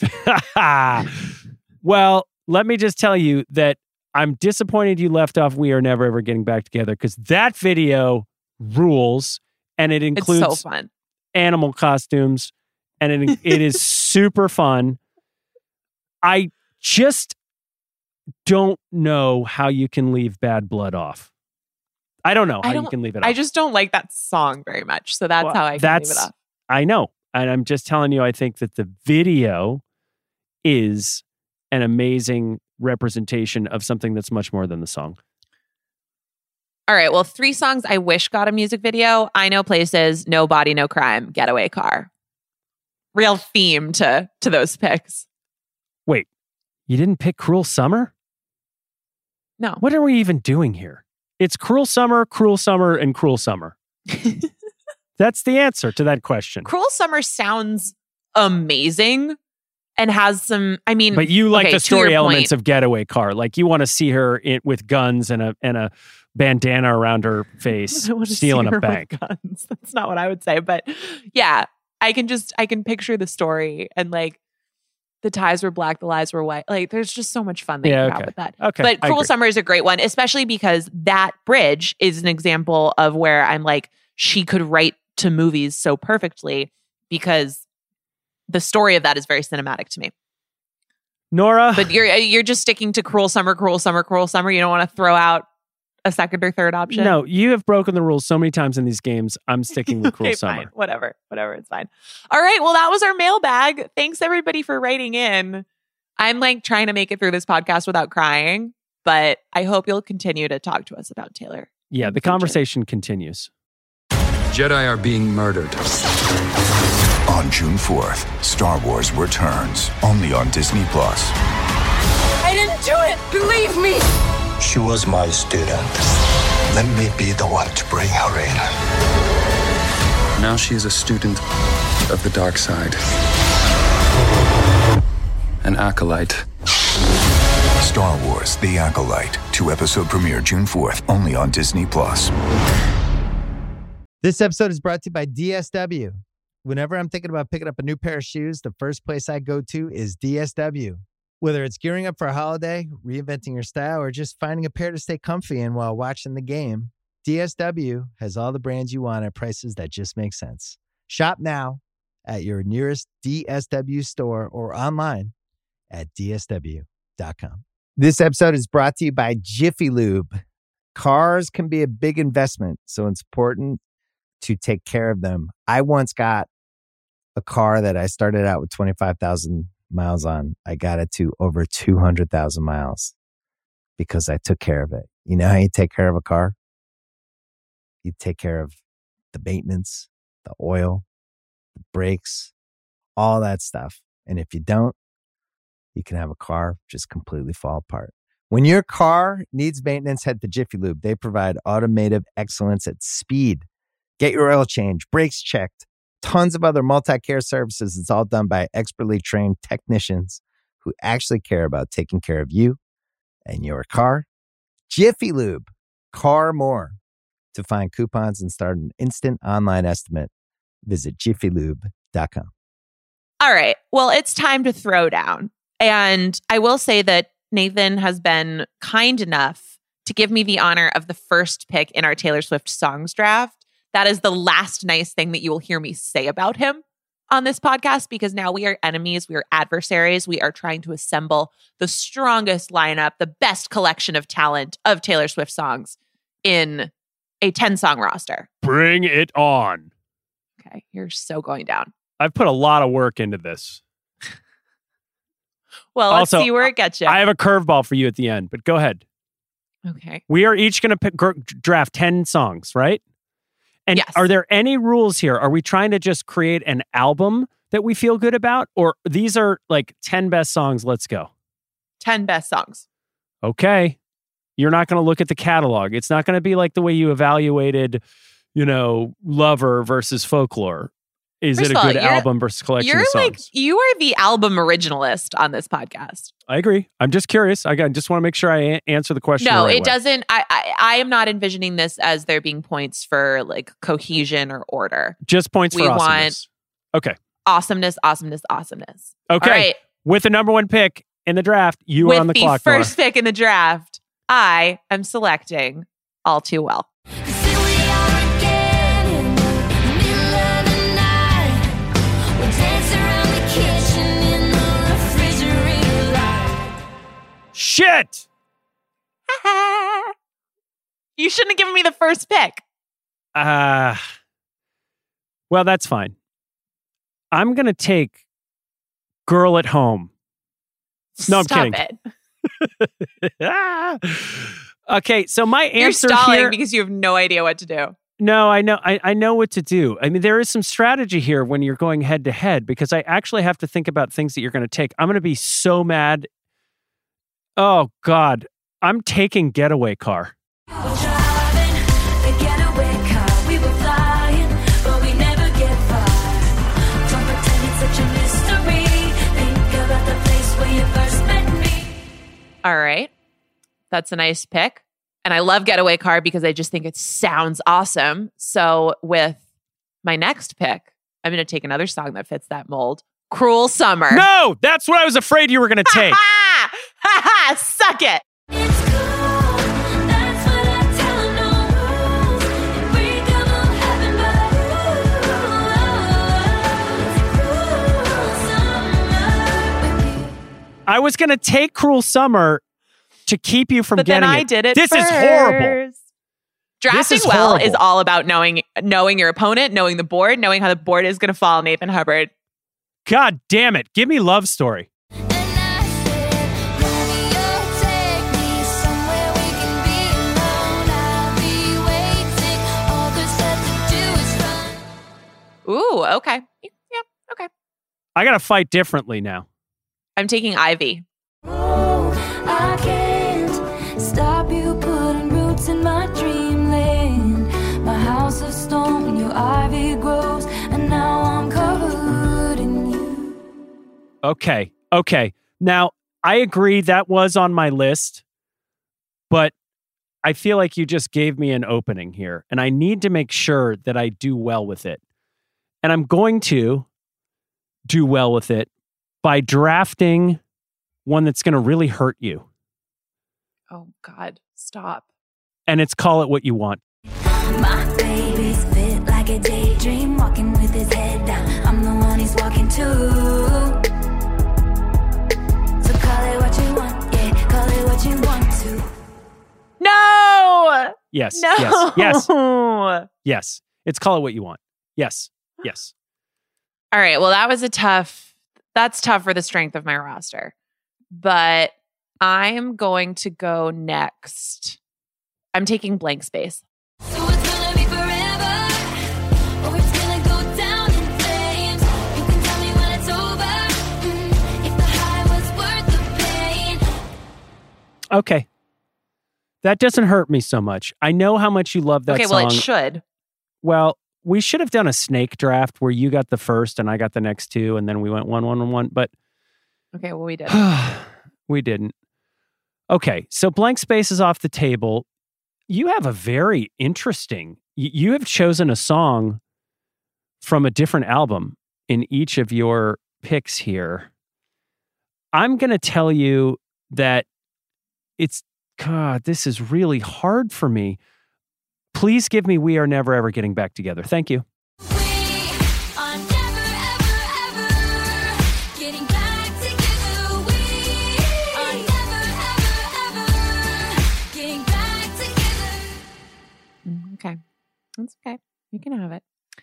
Well, let me just tell you that I'm disappointed you left off We Are Never Ever Getting Back Together because that video rules and it It's includes so fun. animal costumes and it, it is super fun. I just don't know how you can leave Bad Blood off. I don't know I how you don't- can leave it off. I just don't like that song very much. So that's Well, how I can that's- leave it off. I know. And I'm just telling you, I think that the video is an amazing representation of something that's much more than the song. All right. Well, three songs I wish got a music video. I Know Places, No Body, No Crime, Getaway Car. Real theme to to those picks. Wait, you didn't pick Cruel Summer? No. What are we even doing here? It's Cruel Summer, Cruel Summer, and Cruel Summer. That's the answer to that question. Cruel Summer sounds amazing and has some, I mean, But you like okay, the to your story elements point- of Getaway Car. Like you want to see her in, with guns and a and a bandana around her face, I wanna see stealing her a with bank. guns. That's not what I would say, but yeah, I can just I can picture the story and like the ties were black, the lies were white. Like there's just so much fun that Yeah, you can okay. have with that. Okay, But I Cruel agree. Summer is a great one, especially because that bridge is an example of where I'm like, she could write to movies so perfectly because the story of that is very cinematic to me. Nora, But you're you're just sticking to Cruel Summer, Cruel Summer, Cruel Summer. You don't want to throw out a second or third option. no, you have broken the rules so many times in these games. I'm sticking with Cruel Okay, Summer. fine. Whatever. Whatever. It's fine. All right. Well, that was our mailbag. Thanks everybody for writing in. I'm like trying to make it through this podcast without crying, but I hope you'll continue to talk to us about Taylor. Yeah, the Future. conversation continues. Jedi are being murdered. On June fourth, Star Wars returns, only on Disney Plus. I didn't do it. Believe me. She was my student. Let me be the one to bring her in. Now she is a student of the dark side. An acolyte. Star Wars: The Acolyte, two-episode premiere June fourth, only on Disney Plus. This episode is brought to you by D S W. Whenever I'm thinking about picking up a new pair of shoes, the first place I go to is D S W. Whether it's gearing up for a holiday, reinventing your style, or just finding a pair to stay comfy in while watching the game, D S W has all the brands you want at prices that just make sense. Shop now at your nearest D S W store or online at D S W dot com. This episode is brought to you by Jiffy Lube. Cars can be a big investment, so it's important to take care of them. I once got a car that I started out with twenty-five thousand miles on. I got it to over two hundred thousand miles because I took care of it. You know how you take care of a car? You take care of the maintenance, the oil, the brakes, all that stuff. And if you don't, you can have a car just completely fall apart. When your car needs maintenance, head to Jiffy Lube. They provide automotive excellence at speed. Get your oil change, brakes checked, tons of other multi-care services. It's all done by expertly trained technicians who actually care about taking care of you and your car. Jiffy Lube, car more. To find coupons and start an instant online estimate, visit jiffy lube dot com. All right. Well, it's time to throw down. And I will say that Nathan has been kind enough to give me the honor of the first pick in our Taylor Swift songs draft. That is the last nice thing that you will hear me say about him on this podcast, because now we are enemies. We are adversaries. We are trying to assemble the strongest lineup, the best collection of talent of Taylor Swift songs in a ten-song roster. Bring it on. Okay. You're so going down. I've put a lot of work into this. Well, let's Also, see where it gets you. I have a curveball for you at the end, but go ahead. okay. We are each going to pick gr- draft ten songs, right? And Yes. are there any rules here? Are we trying to just create an album that we feel good about? Or these are like ten best songs, let's go. ten best songs. Okay. You're not going to look at the catalog. It's not going to be like the way you evaluated, you know, Lover versus Folklore. Is First it a of all, good you're- album versus collection You're of songs? like, you are the album originalist on this podcast. I agree. I'm just curious. I I just want to make sure I a- answer the question. No, the right it way. doesn't. I, I I am not envisioning this as there being points for like cohesion or order. Just points for We awesomeness. Okay. Awesomeness, awesomeness, awesomeness. Okay. All right. With the number one pick in the draft, you With are on the, the clock. first pick in the draft, I am selecting All Too Well. Here we are again in the middle of the night. We dance around the kitchen in the refrigerator light. Nora. Shit. You shouldn't have given me the first pick. Uh, well, that's fine. I'm going to take Girl at Home. No, I'm Stop kidding. it. Okay, so my You're answer stalling here. because you have no idea what to do. No, I know. I, I know what to do. I mean, there is some strategy here when you're going head to head because I actually have to think about things that you're going to take. I'm going to be so mad. Oh God, I'm taking Getaway Car. We're driving the getaway car. We were flying, but we never get far. Don't pretend it's such a mystery. Think about the place where you first met me. All right. That's a nice pick. And I love Getaway Car because I just think it sounds awesome. So with my next pick, I'm going to take another song that fits that mold. Cruel Summer. No, that's what I was afraid you were going to take. Ha ha! Suck it. It's cool. That's what I tell 'em, no rules. Unbreakable heaven, but ooh, it's cruel summer. I was going to take Cruel Summer to keep you from But getting then I it. did it This first. is horrible. Drafting is well horrible. is all about knowing knowing your opponent, knowing the board, knowing how the board is going to fall, Nathan Hubbard. God damn it. Give me Love Story. And I said, Romeo, take me somewhere we can be alone. I'll be waiting. All there's left to do is run. Ooh, okay. Yeah, okay. I got to fight differently now. I'm taking Ivy. Oh, I can't stop you putting roots in my dreamland. My house of stone, your ivy grows, and now I'm covered in you. Okay. Okay. Now, I agree that was on my list, but I feel like you just gave me an opening here, and I need to make sure that I do well with it. And I'm going to do well with it by drafting one that's going to really hurt you. Oh, God. Stop. And it's Call It What You Want. My baby's fit like a daydream, walking with his head down. I'm the one he's walking to. So call it what you want, yeah, call it what you want to. No! Yes. No! Yes. Yes. Yes. It's Call It What You Want. Yes. Yes. All right. Well, that was a tough, that's tough for the strength of my roster. But I'm going to go next. I'm taking Blank Space. So it's gonna be forever, or it's gonna go down in flames. You can tell me when it's over, mm, if the high was worth the pain. Okay. That doesn't hurt me so much. I know how much you love that Okay, song. well, it should. Well, we should have done a snake draft where you got the first and I got the next two, and then we went one, one, one, one. But Okay, well, we did. we didn't. Okay, so Blank Space is off the table. You have a very interesting, y- you have chosen a song from a different album in each of your picks here. I'm going to tell you that it's, God, this is really hard for me. Please give me We Are Never Ever Getting Back Together. Thank you. We are never, ever, ever getting back together. We are never, ever, ever getting back together. Mm, Okay. That's okay. You can have it.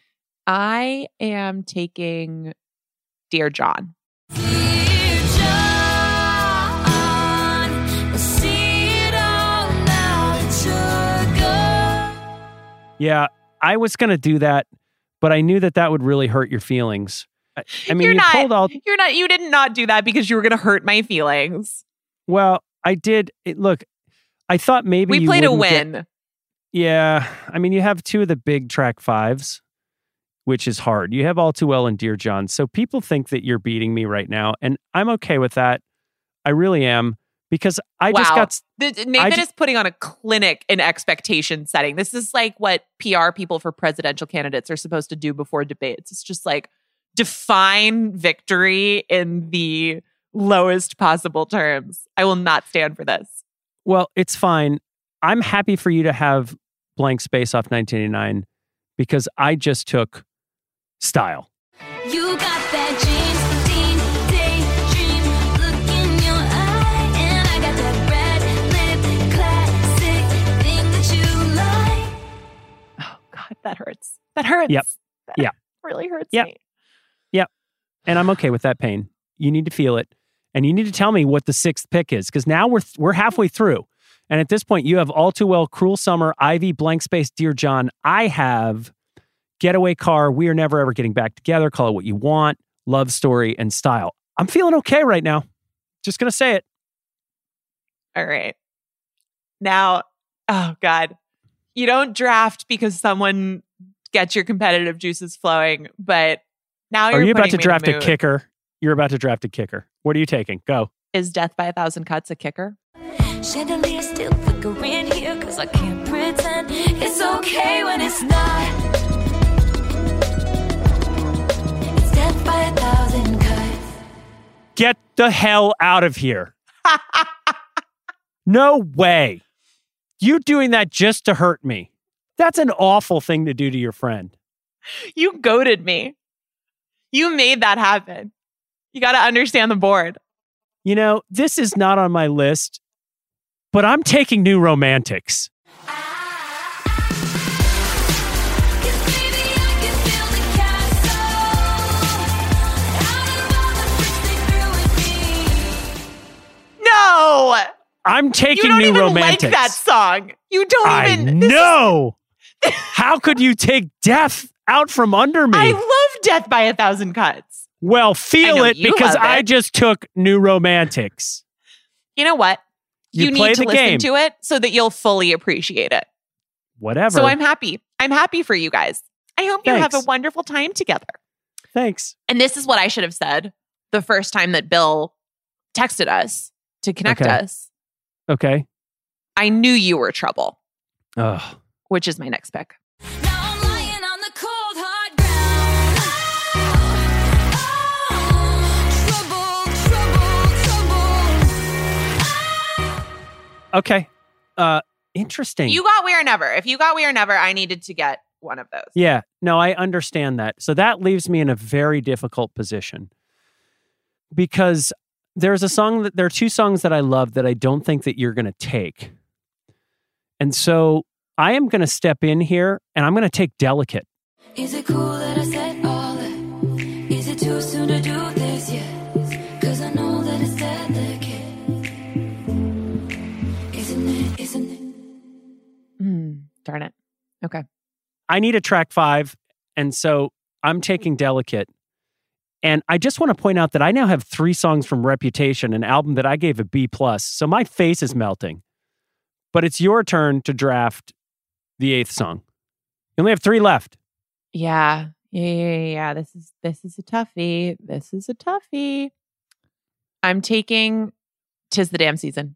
I am taking Dear John. Dear John, I see it all now that you're gone. Yeah, I was going to do that, but I knew that that would really hurt your feelings. I, I mean, you're you not, pulled all. You're not. You did not do that because you were going to hurt my feelings. Well, I did. It, look, I thought maybe We you played a wouldn't get- win. Yeah, I mean, you have two of the big track fives, which is hard. You have All Too Well and Dear John. So people think that you're beating me right now, and I'm okay with that. I really am, because I just Wow. got. s- The- Nathan ju- is putting on a clinic in expectation setting. This is like what P R people for presidential candidates are supposed to do before debates. It's just like define victory in the lowest possible terms. I will not stand for this. Well, it's fine. I'm happy for you to have Blank Space off nineteen eighty-nine because I just took Style. You got that James Dean daydream look in your eye, and I got that red lip classic thing that you like. Oh God, that hurts. That hurts. Yep. That Yeah. really hurts Yep. me. And I'm okay with that pain. You need to feel it. And you need to tell me what the sixth pick is, because now we're we're halfway through. And at this point, you have All Too Well, Cruel Summer, Ivy, Blank Space, Dear John. I have Getaway Car, We Are Never Ever Getting Back Together, Call It What You Want, Love Story, and Style. I'm feeling okay right now. Just going to say it. All right. Now, oh God, you don't draft because someone gets your competitive juices flowing, but now you're Are you about putting to me in draft the a mood. kicker? You're about to draft a kicker. What are you taking? Go. Is Death by a Thousand Cuts a kicker? Chandelier still flickering here, cause I can't pretend it's okay when it's not. It's death by a thousand cuts. Get the hell out of here. No way. You doing that just to hurt me. That's an awful thing to do to your friend. You goaded me. You made that happen. You got to understand the board. You know, this is not on my list, but I'm taking New Romantics. No! I'm You taking don't New even Romantics. like that song. You don't I even. this is- know. How could you take death out from under me? I love Death by a Thousand Cuts. well, I feel know it you because love I it. just took New Romantics. You know what? You You, play need to the listen game. to it so that you'll fully appreciate it. Whatever. So I'm happy. I'm happy for you guys. I hope you have a Thanks. wonderful time together. Thanks. And this is what I should have said the first time that Bill texted us to connect Okay. us. Okay. I knew you were trouble, Ugh. which is my next pick. Now I'm lying on the cold hard ground. Oh, trouble, trouble, trouble. Okay. Uh, interesting. You got We Are Never. If you got We Are Never, I needed to get one of those. Yeah, no, I understand that. So that leaves me in a very difficult position because there's a song that there are two songs that I love that I don't think that you're going to take. And so I am going to step in here and I'm going to take Delicate. Is it cool that I said all that? Is it too soon to do this yet? Cause I know that it's delicate. Isn't it? Isn't it? Mm, darn it. Okay. I need a track five. And so I'm taking Delicate. And I just want to point out that I now have three songs from Reputation, an album that I gave a B plus. So my face is melting. But it's your turn to draft the eighth song. You only have three left. Yeah. Yeah, yeah, yeah, yeah. This is this is a toughie. This is a toughie. I'm taking Tis the Damn Season.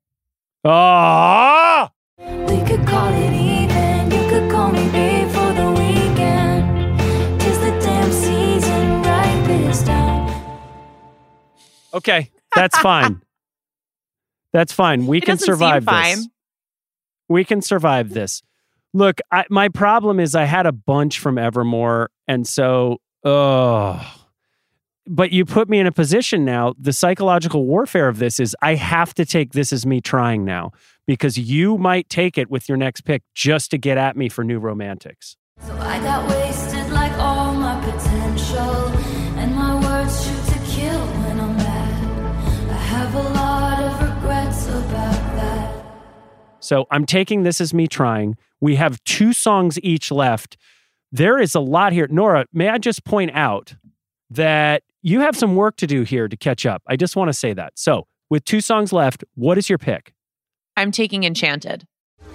Oh! We could call it even. You could call me babe for the weekend. Tis the damn season, right this time. Okay, that's fine. That's fine. We It can doesn't seem survive fine. this. We can survive this. Look, I, my problem is I had a bunch from Evermore, and so, oh. But you put me in a position now. The psychological warfare of this is I have to take This Is Me Trying now because you might take it with your next pick just to get at me for New Romantics. So I got wasted like all my potential, and my words shoot to kill when I'm mad. I have a lot of regrets about that. So I'm taking This Is Me Trying. We have two songs each left. There is a lot here. Nora, may I just point out that you have some work to do here to catch up. I just want to say that. So with two songs left, what is your pick? I'm taking Enchanted.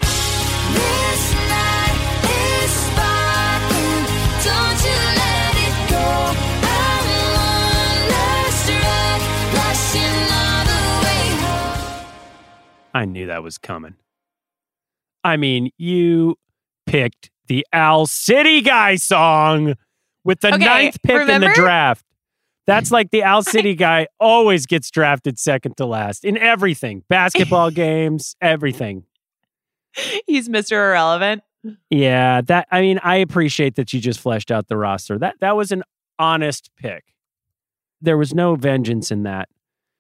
This night is sparkling. Don't you let it go. I'm wonderstruck, flashing all the way home. I knew that was coming. I mean, you picked the Owl City Guy song with the Okay, ninth pick in the remember? draft. That's like the Owl City Guy always gets drafted second to last in everything. Basketball games, everything. He's Mister Irrelevant. Yeah, that I mean, I appreciate that you just fleshed out the roster. That that was an honest pick. There was no vengeance in that.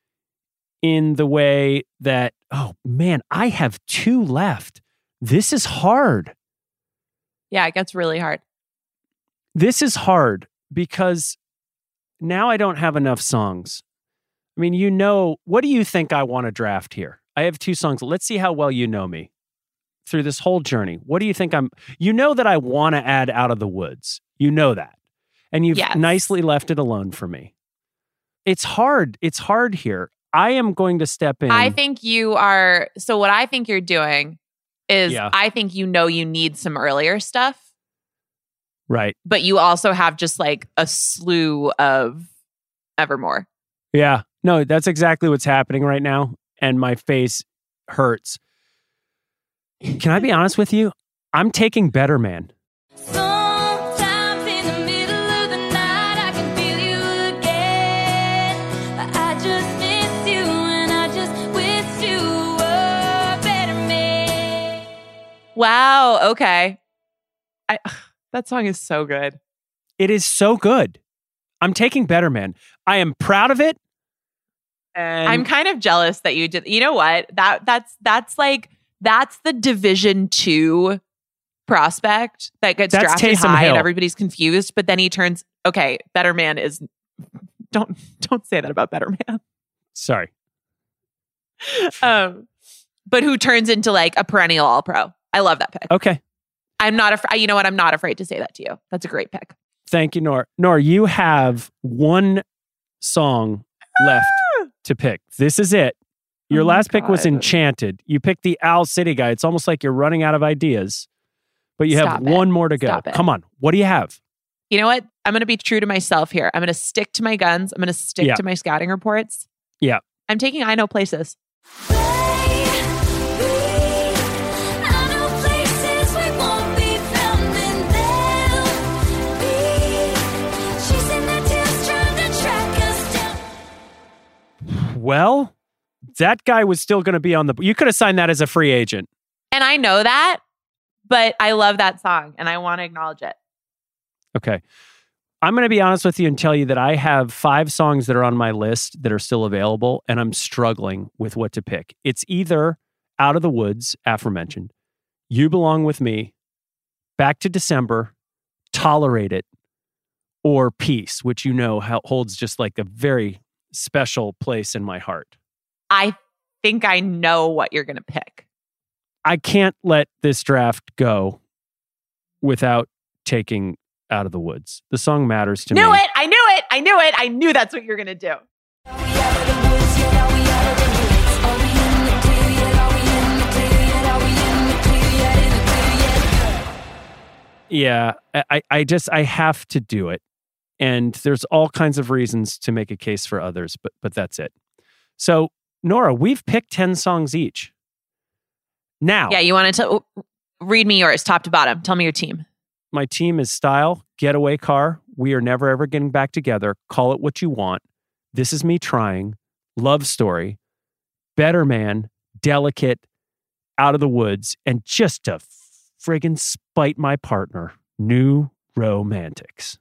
In the way that, oh man, I have two left. This is hard. Yeah, it gets really hard. This is hard because now I don't have enough songs. I mean, you know, what do you think I want to draft here? I have two songs. Let's see how well you know me through this whole journey. What do you think I'm, you know that I want to add Out of the Woods. You know that. And you've Yes. nicely left it alone for me. It's hard. It's hard here. I am going to step in. I think you are. So, what I think you're doing is Yeah. I think you know you need some earlier stuff, Right. but you also have just like a slew of Evermore. Yeah. No, that's exactly what's happening right now. And my face hurts. Can I be honest with you? I'm taking Better Man. Sometimes in the middle of the night I can feel you again. But I just miss you and I just wish you were better man. Wow. Okay. I, that song is so good. It is so good. I'm taking Better Man. I am proud of it. And I'm kind of jealous that you did. You know what? That that's that's like that's the Division Two prospect that gets That's drafted Taysom high Hill. and everybody's confused, but then he turns okay. Better Man is don't don't say that about Better Man. sorry. Um, but who turns into like a perennial All Pro? I love that pick. Okay. I'm not afraid. You know what? I'm not afraid to say that to you. That's a great pick. Thank you, Nora. Nora, you have one song left to pick. This is it. Your Oh my last pick was God. Enchanted. You picked the Owl City guy. It's almost like you're running out of ideas, but you Stop have it. one more to go. Stop it. Come on. What do you have? You know what? I'm going to be true to myself here. I'm going to stick to my guns. I'm going to stick Yeah. to my scouting reports. Yeah. I'm taking I Know Places. I know places we won't be found and they'll be chasing their tails trying to track us down. Well, that guy was still going to be on the. You could have signed that as a free agent. And I know that, but I love that song and I want to acknowledge it. Okay. I'm going to be honest with you and tell you that I have five songs that are on my list that are still available, and I'm struggling with what to pick. It's either Out of the Woods, aforementioned, You Belong With Me, Back to December, Tolerate It, or Peace, which you know ho- holds just like a very special place in my heart. I think I know what you're going to pick. I can't let this draft go without taking Out of the Woods. The song matters to Knew me. it. I knew it. I knew it. I knew that's what you're going to do. Yeah, I, I just, I have to do it. And there's all kinds of reasons to make a case for others, but but that's it. So, Nora, we've picked ten songs each. Now, Yeah, you wanted to read me yours, top to bottom. Tell me your team. my team is Style, Getaway Car, We Are Never Ever Getting Back Together, Call It What You Want, This Is Me Trying, Love Story, Better Man, Delicate, Out of the Woods, and just to friggin' spite my partner, New Romantics.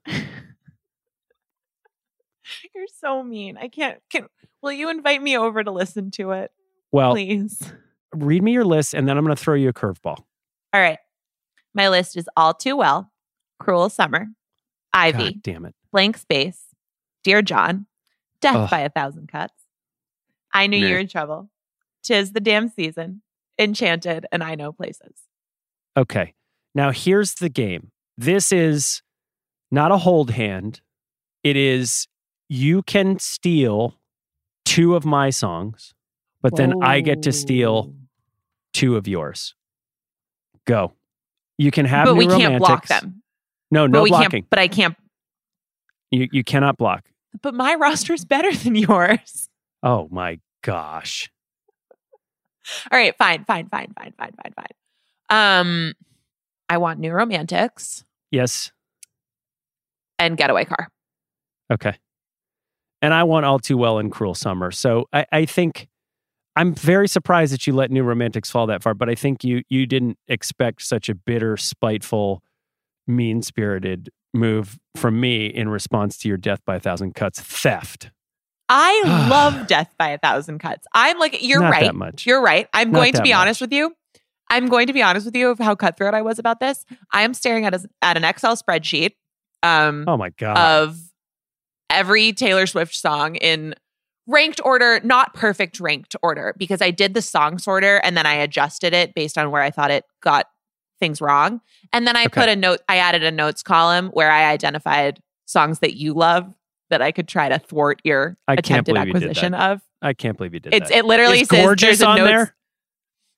You're so mean. I can't. Can, will you invite me over to listen to it, Well, please? read me your list, and then I'm going to throw you a curveball. All right. My list is All Too Well, Cruel Summer, Ivy, God damn it. Blank Space, Dear John, Death Ugh. by a Thousand Cuts, I Knew Meh. You Were in Trouble, Tis the Damn Season, Enchanted, and I Know Places. Okay. Now here's the game. This is not a hold hand. It is you can steal two of my songs, but then I get to steal two of yours. Go. You can have But New we can't block Romantics. them. No, But no we blocking. can't. But I can't. You you cannot block. But my roster's better than yours. Oh my gosh. All right, fine, fine, fine, fine, fine, fine, fine. Um, I want New Romantics Yes. and Getaway Car. Okay. And I want All Too Well and Cruel Summer. So I, I think I'm very surprised that you let New Romantics fall that far, but I think you you didn't expect such a bitter, spiteful, mean-spirited move from me in response to your Death by a Thousand Cuts theft. I love Death by a Thousand Cuts. I'm like, you're Not right. that much. You're right. I'm Not going to that be honest much. with you. I'm going to be honest with you of how cutthroat I was about this. I am staring at a, at an Excel spreadsheet um, Oh my God. of every Taylor Swift song in ranked order, not perfect ranked order, because I did the song sorter and then I adjusted it based on where I thought it got things wrong. And then I Okay. put a note, I added a notes column where I identified songs that you love that I could try to thwart your I can't attempted believe you did acquisition that. of. I can't believe you did It's that. it literally Is says Gorgeous there's a on notes, there?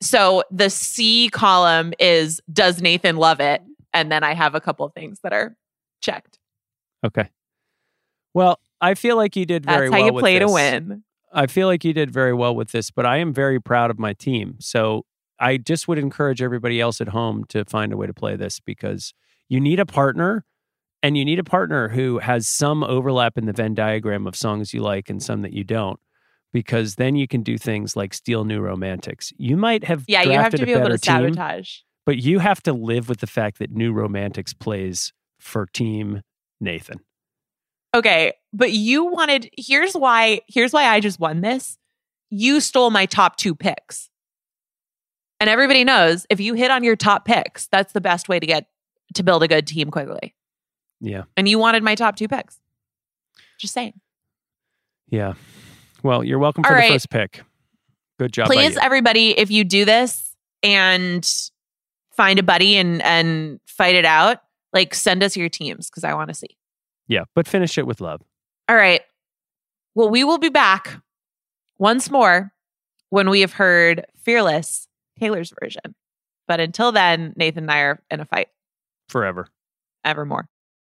So the C column is, does Nathan love it? And then I have a couple of things that are checked. Okay. Well, I feel like you did very That's well how you with play to this. win. I feel like you did very well with this, but I am very proud of my team. So I just would encourage everybody else at home to find a way to play this, because you need a partner, and you need a partner who has some overlap in the Venn diagram of songs you like and some that you don't, because then you can do things like steal New Romantics. You might have Yeah, you have drafted to be a able better to team, sabotage. but you have to live with the fact that New Romantics plays for Team Nathan. Okay, but you wanted, here's why, here's why I just won this. You stole my top two picks. And everybody knows if you hit on your top picks, that's the best way to get to build a good team quickly. Yeah. And you wanted my top two picks. Just saying. Yeah. Well, you're welcome for All the right. first pick. Good job by Please, you. everybody, if you do this and find a buddy and and fight it out, like send us your teams because I want to see. Yeah, but finish it with love. All right. Well, we will be back once more when we have heard Fearless, Taylor's version. But until then, Nathan and I are in a fight Forever. evermore.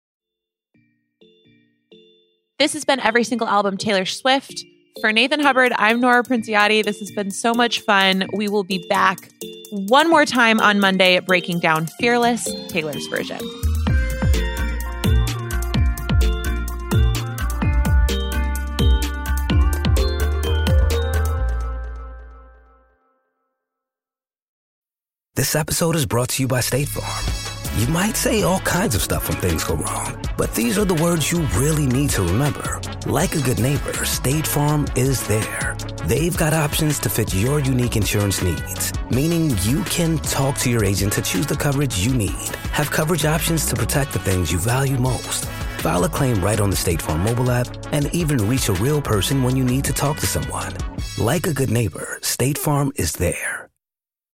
This has been Every Single Album Taylor Swift. For Nathan Hubbard, I'm Nora Princiati. This has been so much fun. We will be back one more time on Monday breaking down Fearless, Taylor's version. This episode is brought to you by State Farm. You might say all kinds of stuff when things go wrong, but these are the words you really need to remember. Like a good neighbor, State Farm is there. They've got options to fit your unique insurance needs, meaning you can talk to your agent to choose the coverage you need, have coverage options to protect the things you value most, file a claim right on the State Farm mobile app, and even reach a real person when you need to talk to someone. Like a good neighbor, State Farm is there.